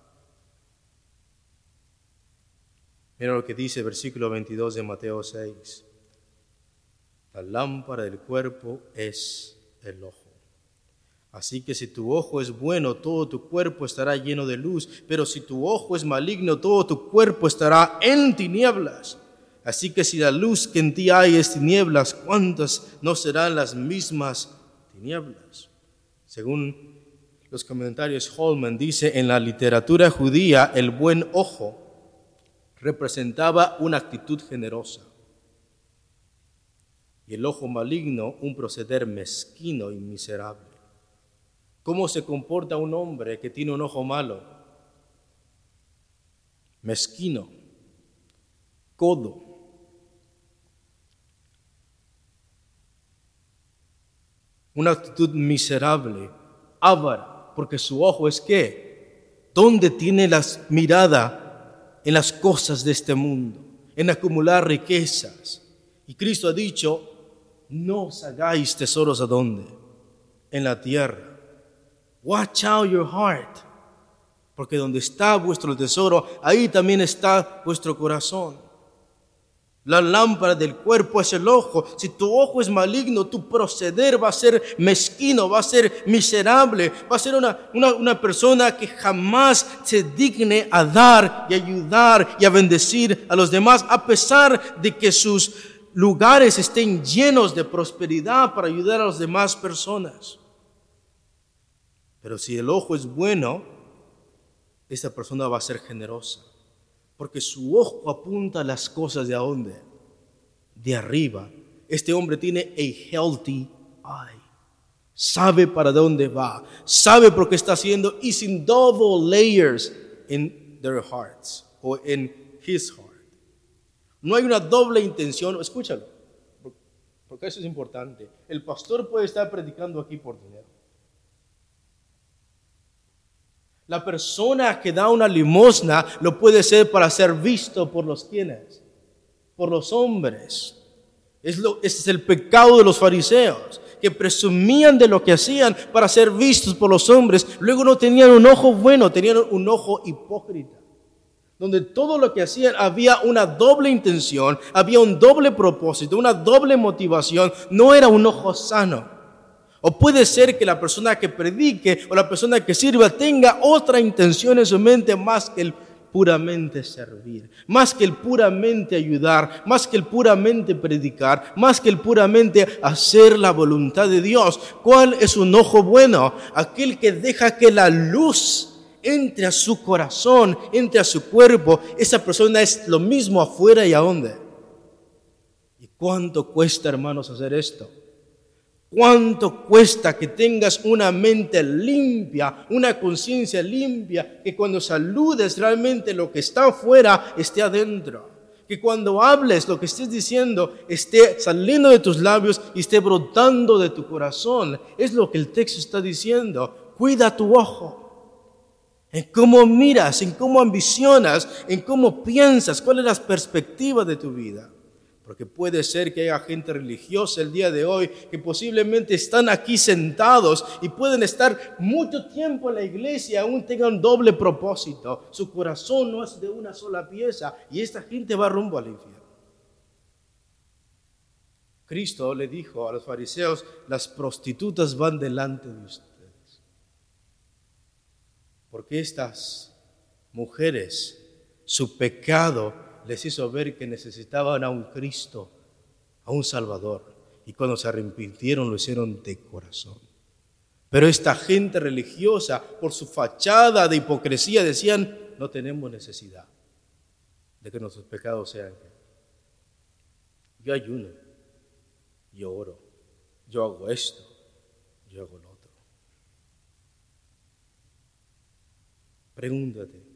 Speaker 1: Mira lo que dice el versículo 22 de Mateo 6. La lámpara del cuerpo es el ojo. Así que si tu ojo es bueno, todo tu cuerpo estará lleno de luz, pero si tu ojo es maligno, todo tu cuerpo estará en tinieblas. Así que si la luz que en ti hay es tinieblas, ¿cuántas no serán las mismas tinieblas? Según los comentarios Holman dice, en la literatura judía el buen ojo representaba una actitud generosa y el ojo maligno un proceder mezquino y miserable. ¿Cómo se comporta un hombre que tiene un ojo malo? Mezquino, codo. Una actitud miserable, avara, porque su ojo es ¿qué? ¿Dónde tiene la mirada? En las cosas de este mundo, en acumular riquezas. Y Cristo ha dicho, no os hagáis tesoros ¿a dónde? En la tierra. Watch out your heart, porque donde está vuestro tesoro, ahí también está vuestro corazón. La lámpara del cuerpo es el ojo. Si tu ojo es maligno, tu proceder va a ser mezquino, va a ser miserable, va a ser una persona que jamás se digne a dar y ayudar y a bendecir a los demás, a pesar de que sus lugares estén llenos de prosperidad para ayudar a las demás personas. Pero si el ojo es bueno, esta persona va a ser generosa. Porque su ojo apunta a las cosas ¿de dónde? De arriba. Este hombre tiene a healthy eye. Sabe para dónde va. Sabe por qué está haciendo. Y sin double layers in their hearts. O in his heart. No hay una doble intención. Escúchalo. Porque eso es importante. El pastor puede estar predicando aquí por dinero. La persona que da una limosna lo puede ser para ser visto por los quienes, por los hombres. Ese es el pecado de los fariseos, que presumían de lo que hacían para ser vistos por los hombres. Luego no tenían un ojo bueno, tenían un ojo hipócrita, donde todo lo que hacían había una doble intención, había un doble propósito, una doble motivación. No era un ojo sano. O puede ser que la persona que predique o la persona que sirva tenga otra intención en su mente más que el puramente servir, más que el puramente ayudar, más que el puramente predicar, más que el puramente hacer la voluntad de Dios. ¿Cuál es un ojo bueno? Aquel que deja que la luz entre a su corazón, entre a su cuerpo. Esa persona es lo mismo afuera y a dónde. ¿Y cuánto cuesta, hermanos, hacer esto? ¿Cuánto cuesta que tengas una mente limpia, una conciencia limpia, que cuando saludes realmente lo que está afuera esté adentro? Que cuando hables, lo que estés diciendo esté saliendo de tus labios y esté brotando de tu corazón. Es lo que el texto está diciendo. Cuida tu ojo. En cómo miras, en cómo ambicionas, en cómo piensas, cuál es la perspectiva de tu vida. Porque puede ser que haya gente religiosa el día de hoy que posiblemente están aquí sentados y pueden estar mucho tiempo en la iglesia y aún tengan doble propósito. Su corazón no es de una sola pieza y esta gente va rumbo al infierno. Cristo le dijo a los fariseos, las prostitutas van delante de ustedes. Porque estas mujeres, su pecado les hizo ver que necesitaban a un Cristo, a un Salvador. Y cuando se arrepintieron, lo hicieron de corazón. Pero esta gente religiosa, por su fachada de hipocresía, decían, no tenemos necesidad de que nuestros pecados sean. Yo ayuno, yo oro, yo hago esto, yo hago lo otro. Pregúntate,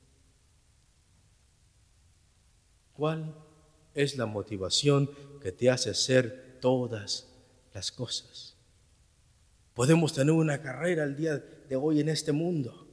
Speaker 1: ¿cuál es la motivación que te hace hacer todas las cosas? Podemos tener una carrera el día de hoy en este mundo.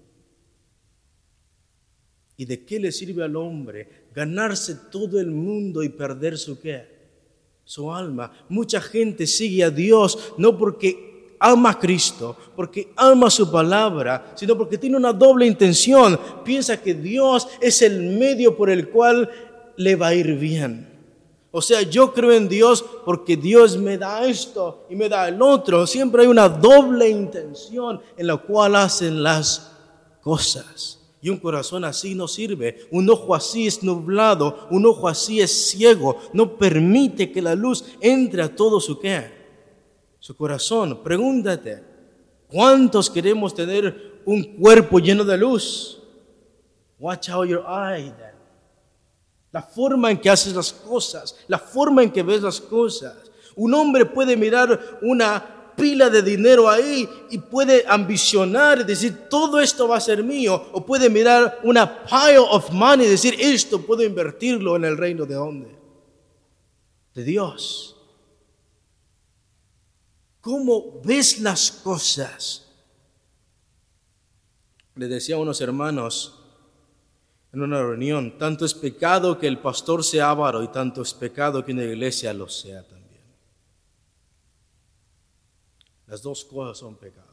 Speaker 1: ¿Y de qué le sirve al hombre ganarse todo el mundo y perder su qué? Su alma. Mucha gente sigue a Dios no porque ama a Cristo, porque ama su palabra, sino porque tiene una doble intención. Piensa que Dios es el medio por el cual le va a ir bien. O sea, yo creo en Dios porque Dios me da esto y me da el otro. Siempre hay una doble intención en la cual hacen las cosas. Y un corazón así no sirve. Un ojo así es nublado. Un ojo así es ciego. No permite que la luz entre a todo su qué. Su corazón. Pregúntate, ¿cuántos queremos tener un cuerpo lleno de luz? Watch out your eye then. La forma en que haces las cosas, la forma en que ves las cosas. Un hombre puede mirar una pila de dinero ahí y puede ambicionar y decir, todo esto va a ser mío. O puede mirar una pile of money y decir, esto puedo invertirlo en el reino de ¿dónde? De Dios. ¿Cómo ves las cosas? Le decía a unos hermanos en una reunión, tanto es pecado que el pastor sea avaro y tanto es pecado que una iglesia lo sea también. Las dos cosas son pecado.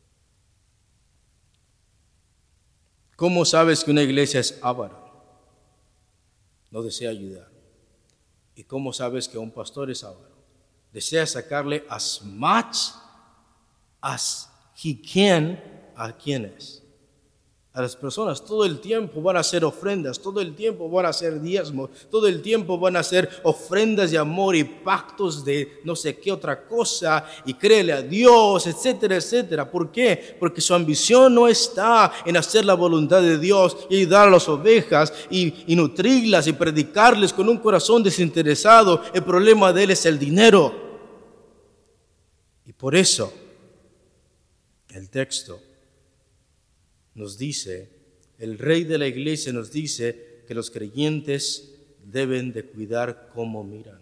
Speaker 1: ¿Cómo sabes que una iglesia es avara? No desea ayudar. ¿Y cómo sabes que un pastor es avaro? Desea sacarle as much as he can a quienes. A las personas todo el tiempo van a hacer ofrendas, todo el tiempo van a hacer diezmos, todo el tiempo van a hacer ofrendas de amor y pactos de no sé qué otra cosa y créele a Dios, etcétera, etcétera. ¿Por qué? Porque su ambición no está en hacer la voluntad de Dios y ayudar a las ovejas y nutrirlas y predicarles con un corazón desinteresado. El problema de él es el dinero. Y por eso el texto nos dice, el rey de la iglesia nos dice que los creyentes deben de cuidar cómo miran.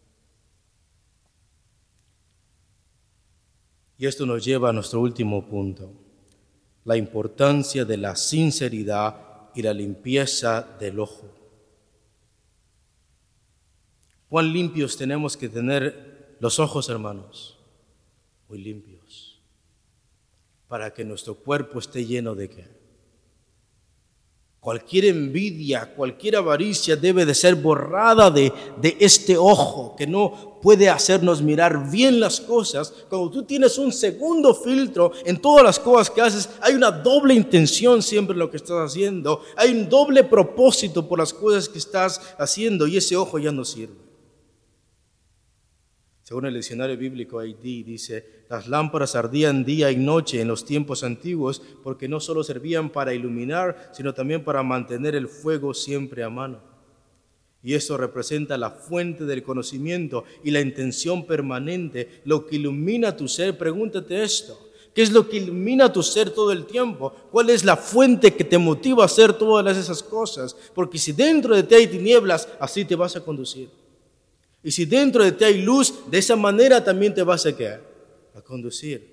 Speaker 1: Y esto nos lleva a nuestro último punto, la importancia de la sinceridad y la limpieza del ojo. ¿Cuán limpios tenemos que tener los ojos, hermanos? Muy limpios. Para que nuestro cuerpo esté lleno de ¿qué? Cualquier envidia, cualquier avaricia debe de ser borrada de este ojo que no puede hacernos mirar bien las cosas. Cuando tú tienes un segundo filtro en todas las cosas que haces, hay una doble intención siempre en lo que estás haciendo. Hay un doble propósito por las cosas que estás haciendo y ese ojo ya no sirve. Según el diccionario bíblico ID dice, las lámparas ardían día y noche en los tiempos antiguos porque no solo servían para iluminar, sino también para mantener el fuego siempre a mano. Y eso representa la fuente del conocimiento y la intención permanente, lo que ilumina tu ser. Pregúntate esto, ¿Qué es lo que ilumina tu ser todo el tiempo? ¿Cuál es la fuente que te motiva a hacer todas esas cosas? Porque si dentro de ti hay tinieblas, así te vas a conducir. Y si dentro de ti hay luz, de esa manera también te vas a conducir.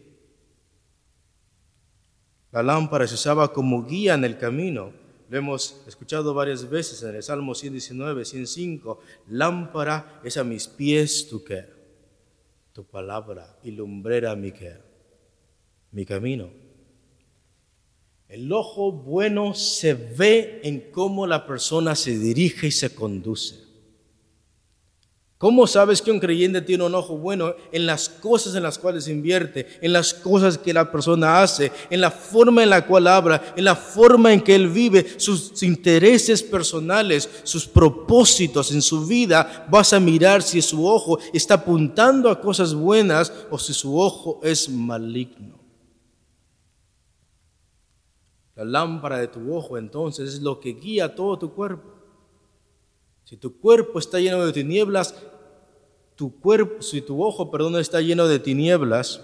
Speaker 1: La lámpara se usaba como guía en el camino. Lo hemos escuchado varias veces en el Salmo 119, 105. Lámpara es a mis pies tu qué, tu palabra, y lumbrera mi camino. El ojo bueno se ve en cómo la persona se dirige y se conduce. ¿Cómo sabes que un creyente tiene un ojo bueno? En las cosas en las cuales invierte, en las cosas que la persona hace, en la forma en la cual habla, en la forma en que él vive, sus intereses personales, sus propósitos en su vida. Vas a mirar si su ojo está apuntando a cosas buenas o si su ojo es maligno. La lámpara de tu ojo entonces es lo que guía todo tu cuerpo. Si tu cuerpo está lleno de tinieblas, si tu ojo está lleno de tinieblas,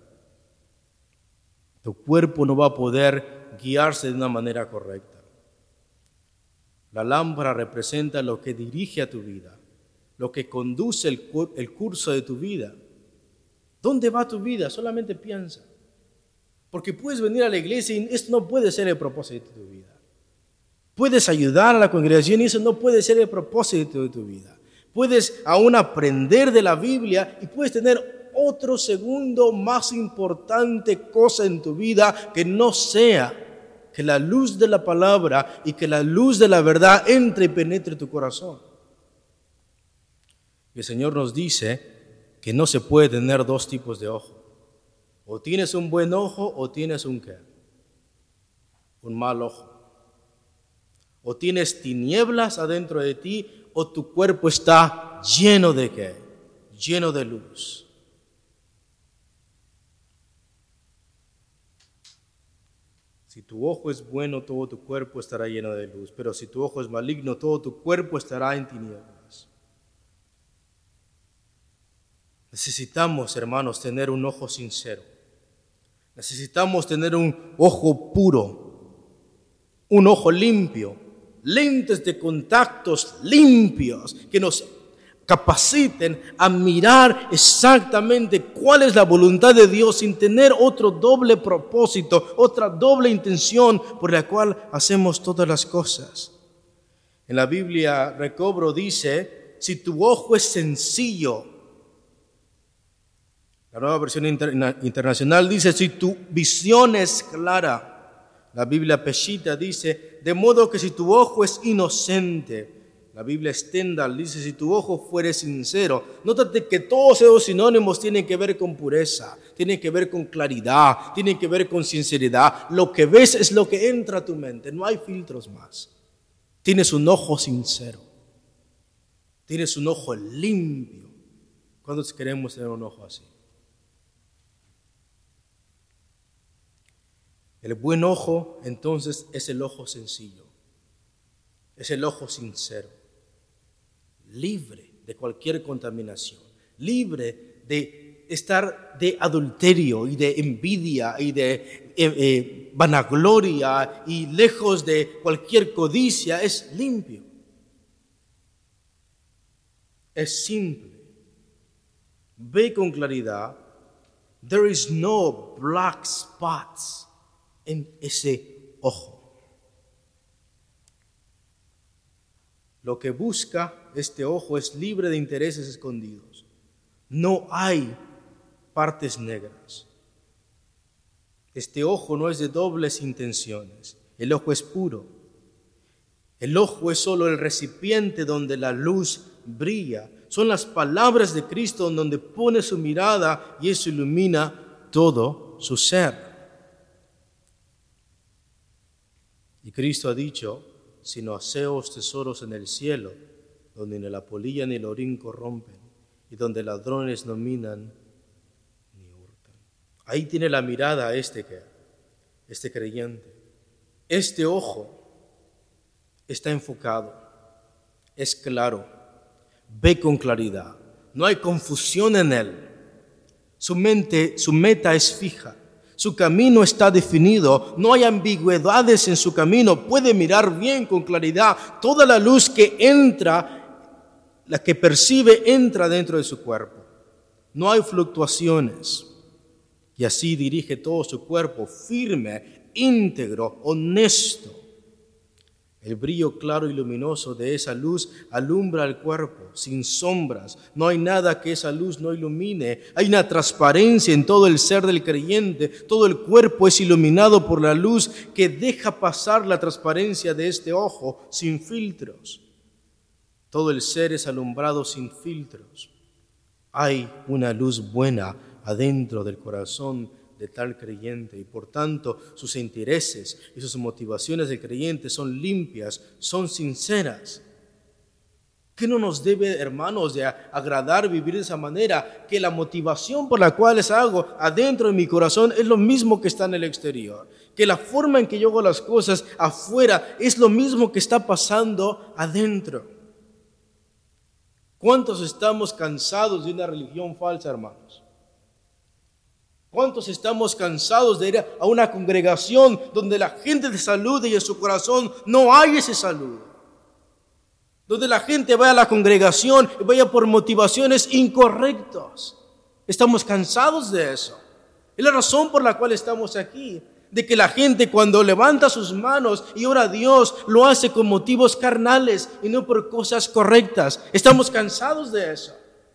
Speaker 1: tu cuerpo no va a poder guiarse de una manera correcta. La lámpara representa lo que dirige a tu vida, lo que conduce el curso de tu vida. ¿Dónde va tu vida? Solamente piensa. Porque puedes venir a la iglesia y esto no puede ser el propósito de tu vida. Puedes ayudar a la congregación y eso no puede ser el propósito de tu vida. Puedes aún aprender de la Biblia y puedes tener otro segundo más importante cosa en tu vida que no sea que la luz de la palabra y que la luz de la verdad entre y penetre tu corazón. Y el Señor nos dice que no se puede tener dos tipos de ojo. O tienes un buen ojo o tienes un mal ojo. O tienes tinieblas adentro de ti o tu cuerpo está lleno de lleno de luz. Si tu ojo es bueno, todo tu cuerpo estará lleno de luz. Pero si tu ojo es maligno, todo tu cuerpo estará en tinieblas. Necesitamos, hermanos, tener un ojo sincero. Necesitamos tener un ojo puro, un ojo limpio, lentes de contactos limpios que nos capaciten a mirar exactamente cuál es la voluntad de Dios sin tener otro doble propósito, otra doble intención por la cual hacemos todas las cosas. En la Biblia, Recobro dice, si tu ojo es sencillo, la Nueva Versión Internacional dice, si tu visión es clara. La Biblia Peshitta dice, de modo que si tu ojo es inocente. La Biblia Stendhal dice, si tu ojo fuere sincero. Nótate que todos esos sinónimos tienen que ver con pureza, tienen que ver con claridad, tienen que ver con sinceridad. Lo que ves es lo que entra a tu mente, no hay filtros más. Tienes un ojo sincero, tienes un ojo limpio. ¿Cuántos queremos tener un ojo así? El buen ojo, entonces, es el ojo sencillo, es el ojo sincero, libre de cualquier contaminación, libre de estar de adulterio y de envidia y de vanagloria y lejos de cualquier codicia. Es limpio, es simple, ve con claridad. There is no black spots en ese ojo. Lo que busca este ojo es libre de intereses escondidos. No hay partes negras. Este ojo no es de dobles intenciones. El ojo es puro. El ojo es solo el recipiente donde la luz brilla. Son las palabras de Cristo donde pone su mirada y eso ilumina todo su ser. Y Cristo ha dicho, sino haceos tesoros en el cielo, donde ni la polilla ni el orín corrompen, y donde ladrones no minan ni hurtan. Ahí tiene la mirada este creyente. Este ojo está enfocado, es claro, ve con claridad, no hay confusión en él. Su meta es fija, Su camino está definido, no hay ambigüedades en su camino, puede mirar bien con claridad. Toda la luz que entra, la que percibe, entra dentro de su cuerpo. No hay fluctuaciones. Y así dirige todo su cuerpo, firme, íntegro, honesto. El brillo claro y luminoso de esa luz alumbra el cuerpo, sin sombras. No hay nada que esa luz no ilumine. Hay una transparencia en todo el ser del creyente. Todo el cuerpo es iluminado por la luz que deja pasar la transparencia de este ojo sin filtros. Todo el ser es alumbrado sin filtros. Hay una luz buena adentro del corazón de tal creyente y por tanto sus intereses y sus motivaciones del creyente son limpias, son sinceras. ¿Qué no nos debe, hermanos, de agradar vivir de esa manera? Que la motivación por la cual les hago adentro de mi corazón es lo mismo que está en el exterior. Que la forma en que yo hago las cosas afuera es lo mismo que está pasando adentro. ¿Cuántos estamos cansados de una religión falsa, hermanos? ¿Cuántos estamos cansados de ir a una congregación donde la gente te salude y en su corazón no hay ese saludo? Donde la gente vaya a la congregación y vaya por motivaciones incorrectas. Estamos cansados de eso. Es la razón por la cual estamos aquí. De que la gente cuando levanta sus manos y ora a Dios lo hace con motivos carnales y no por cosas correctas. Estamos cansados de eso.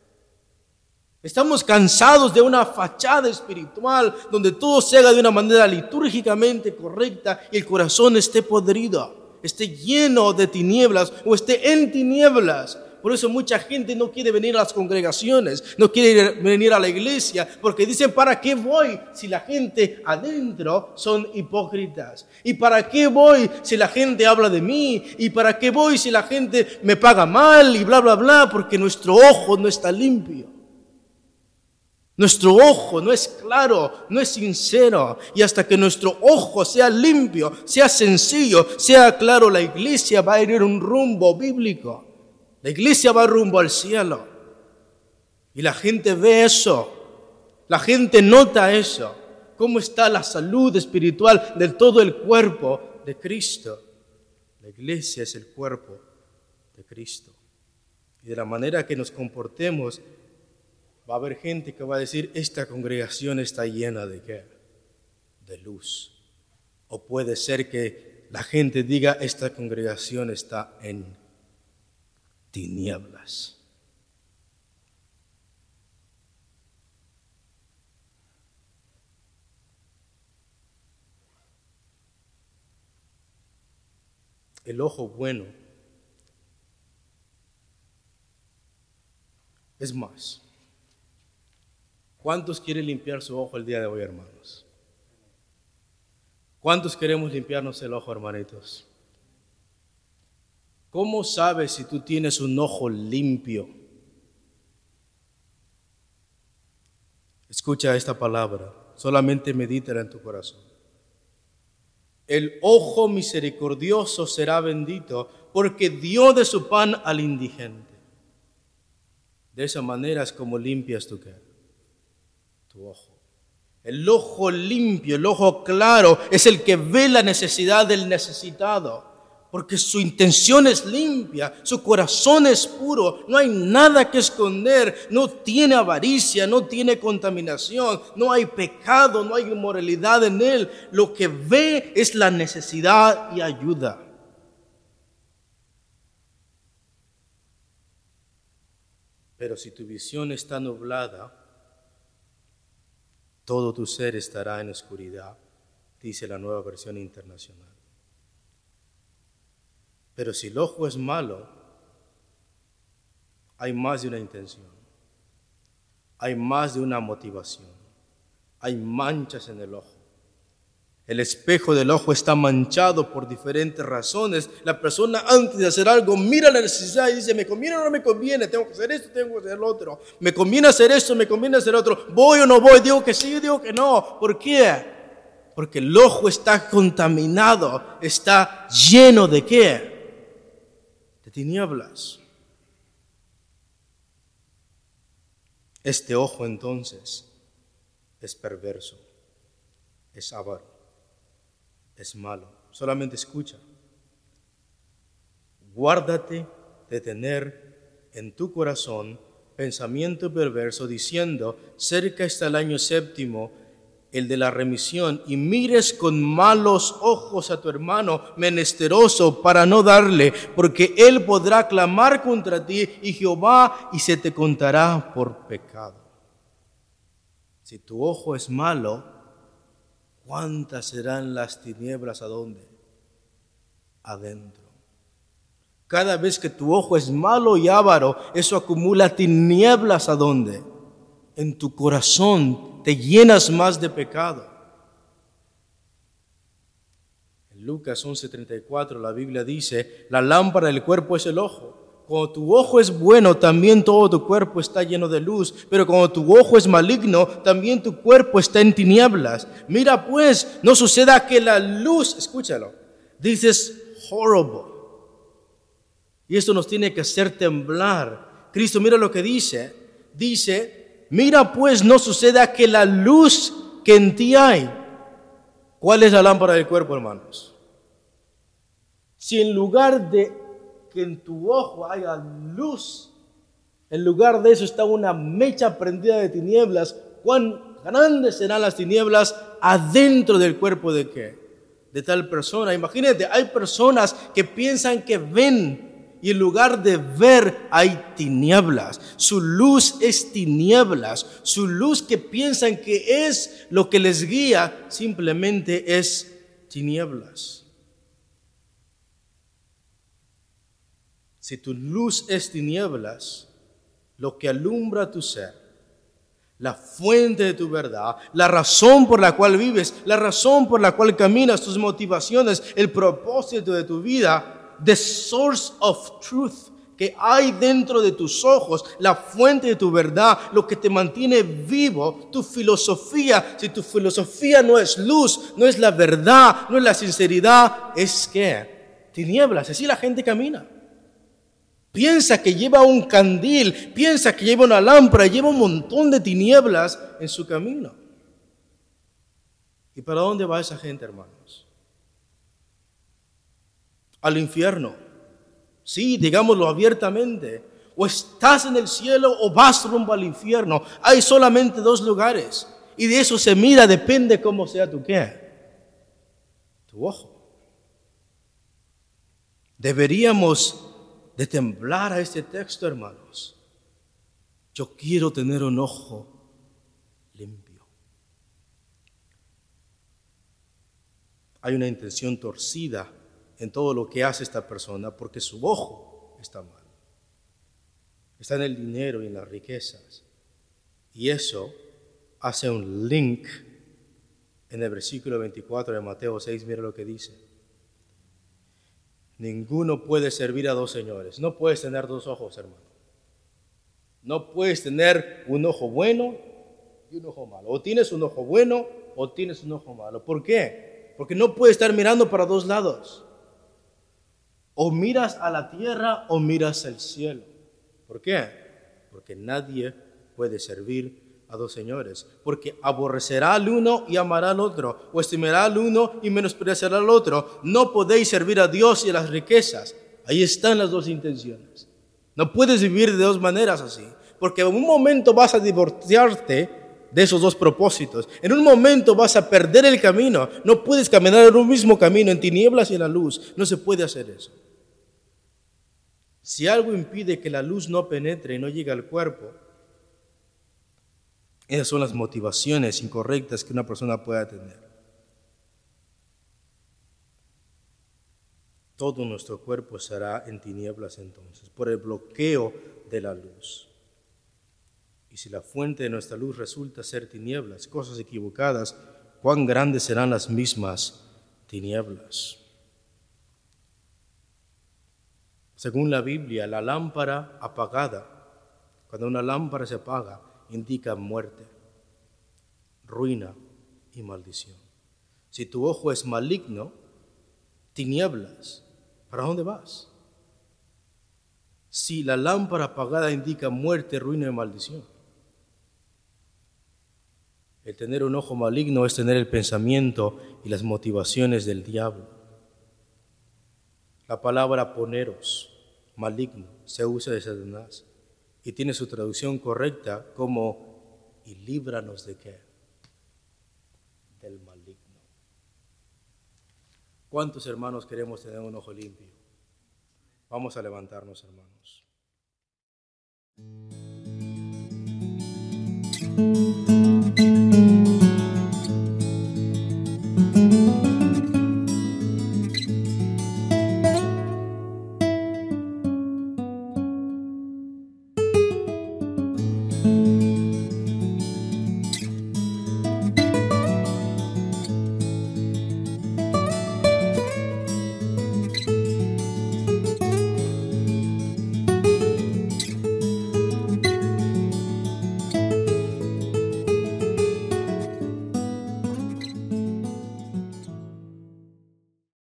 Speaker 1: Estamos cansados de una fachada espiritual donde todo se haga de una manera litúrgicamente correcta y el corazón esté podrido, esté lleno de tinieblas o esté en tinieblas. Por eso mucha gente no quiere venir a las congregaciones, no quiere venir a la iglesia porque dicen, ¿para qué voy si la gente adentro son hipócritas? ¿Y para qué voy si la gente habla de mí? ¿Y para qué voy si la gente me paga mal y bla, bla, bla? Porque nuestro ojo no está limpio. Nuestro ojo no es claro, no es sincero. Y hasta que nuestro ojo sea limpio, sea sencillo, sea claro, la iglesia va a ir en un rumbo bíblico. La iglesia va rumbo al cielo. Y la gente ve eso. La gente nota eso. ¿Cómo está la salud espiritual de todo el cuerpo de Cristo? La iglesia es el cuerpo de Cristo. Y de la manera que nos comportemos, va a haber gente que va a decir, esta congregación está llena de ¿qué? De luz. O puede ser que la gente diga, esta congregación está en tinieblas. El ojo bueno es más. ¿Cuántos quieren limpiar su ojo el día de hoy, hermanos? ¿Cuántos queremos limpiarnos el ojo, hermanitos? ¿Cómo sabes si tú tienes un ojo limpio? Escucha esta palabra, solamente medítala en tu corazón. El ojo misericordioso será bendito porque dio de su pan al indigente. De esa manera es como limpias tu ¿qué? Tu ojo. El ojo limpio, el ojo claro es el que ve la necesidad del necesitado, porque su intención es limpia, su corazón es puro, no hay nada que esconder, no tiene avaricia, no tiene contaminación, no hay pecado, no hay inmoralidad en él. Lo que ve es la necesidad y ayuda. Pero si tu visión está nublada, todo tu ser estará en oscuridad, dice la Nueva Versión Internacional. Pero si el ojo es malo, hay más de una intención, hay más de una motivación, hay manchas en el ojo. El espejo del ojo está manchado por diferentes razones. La persona antes de hacer algo mira la necesidad y dice, ¿me conviene o no me conviene? Tengo que hacer esto, tengo que hacer lo otro. ¿Me conviene hacer esto, me conviene hacer otro? ¿Voy o no voy? Digo que sí, digo que no. ¿Por qué? Porque el ojo está contaminado, está lleno ¿de qué? De tinieblas. Este ojo entonces es perverso. es avaro, es malo. Solamente escucha. Guárdate de tener en tu corazón pensamiento perverso diciendo, cerca está el año séptimo, el de la remisión, y mires con malos ojos a tu hermano menesteroso para no darle, porque él podrá clamar contra ti y Jehová y se te contará por pecado. Si tu ojo es malo, ¿cuántas serán las tinieblas a dónde? Adentro. Cada vez que tu ojo es malo y avaro, eso acumula tinieblas a dónde? En tu corazón te llenas más de pecado. En Lucas 11:34 la Biblia dice, la lámpara del cuerpo es el ojo. Cuando tu ojo es bueno, también todo tu cuerpo está lleno de luz. Pero cuando tu ojo es maligno, también tu cuerpo está en tinieblas. Mira pues, no suceda que la luz, escúchalo, dices horrible. Y esto nos tiene que hacer temblar. Cristo, mira lo que dice. Dice, mira pues, no suceda que la luz que en ti hay. ¿Cuál es la lámpara del cuerpo, hermanos? Si en lugar de que en tu ojo haya luz, en lugar de eso está una mecha prendida de tinieblas, ¿cuán grandes serán las tinieblas adentro del cuerpo de qué? De tal persona. Imagínate, hay personas que piensan que ven y en lugar de ver hay tinieblas. Su luz es tinieblas. Su luz que piensan que es lo que les guía simplemente es tinieblas. Si tu luz es tinieblas, lo que alumbra tu ser, la fuente de tu verdad, la razón por la cual vives, la razón por la cual caminas, tus motivaciones, el propósito de tu vida, the source of truth que hay dentro de tus ojos, la fuente de tu verdad, lo que te mantiene vivo, tu filosofía. Si tu filosofía no es luz, no es la verdad, no es la sinceridad, es que tinieblas. Así la gente camina. Piensa que lleva un candil, piensa que lleva una lámpara, lleva un montón de tinieblas en su camino. ¿Y para dónde va esa gente, hermanos? Al infierno. Sí, digámoslo abiertamente. O estás en el cielo o vas rumbo al infierno. Hay solamente dos lugares. Y de eso se mira, depende cómo sea tu qué. Tu ojo. Deberíamos de temblar a este texto, hermanos. Yo quiero tener un ojo limpio. Hay una intención torcida en todo lo que hace esta persona porque su ojo está mal. Está en el dinero y en las riquezas. Y eso hace un link en el versículo 24 de Mateo 6. Mira lo que dice. Ninguno puede servir a dos señores. No puedes tener dos ojos, hermano. No puedes tener un ojo bueno y un ojo malo. O tienes un ojo bueno o tienes un ojo malo. ¿Por qué? Porque no puedes estar mirando para dos lados. O miras a la tierra o miras al cielo. ¿Por qué? Porque nadie puede servir a dos señores, porque aborrecerá al uno y amará al otro, o estimará al uno y menospreciará al otro. No podéis servir a Dios y a las riquezas. Ahí están las dos intenciones. No puedes vivir de dos maneras así, porque en un momento vas a divorciarte de esos dos propósitos. En un momento vas a perder el camino. No puedes caminar en un mismo camino, en tinieblas y en la luz. No se puede hacer eso. Si algo impide que la luz no penetre y no llegue al cuerpo, esas son las motivaciones incorrectas que una persona pueda tener. Todo nuestro cuerpo estará en tinieblas entonces, por el bloqueo de la luz. Y si la fuente de nuestra luz resulta ser tinieblas, cosas equivocadas, ¿cuán grandes serán las mismas tinieblas? Según la Biblia, la lámpara apagada, cuando una lámpara se apaga, indica muerte, ruina y maldición. Si tu ojo es maligno, tinieblas, ¿para dónde vas? Si la lámpara apagada indica muerte, ruina y maldición. El tener un ojo maligno es tener el pensamiento y las motivaciones del diablo. La palabra poneros, maligno, se usa de Satanás y tiene su traducción correcta como y líbranos de qué? Del maligno. ¿Cuántos hermanos queremos tener un ojo limpio? Vamos a levantarnos, hermanos.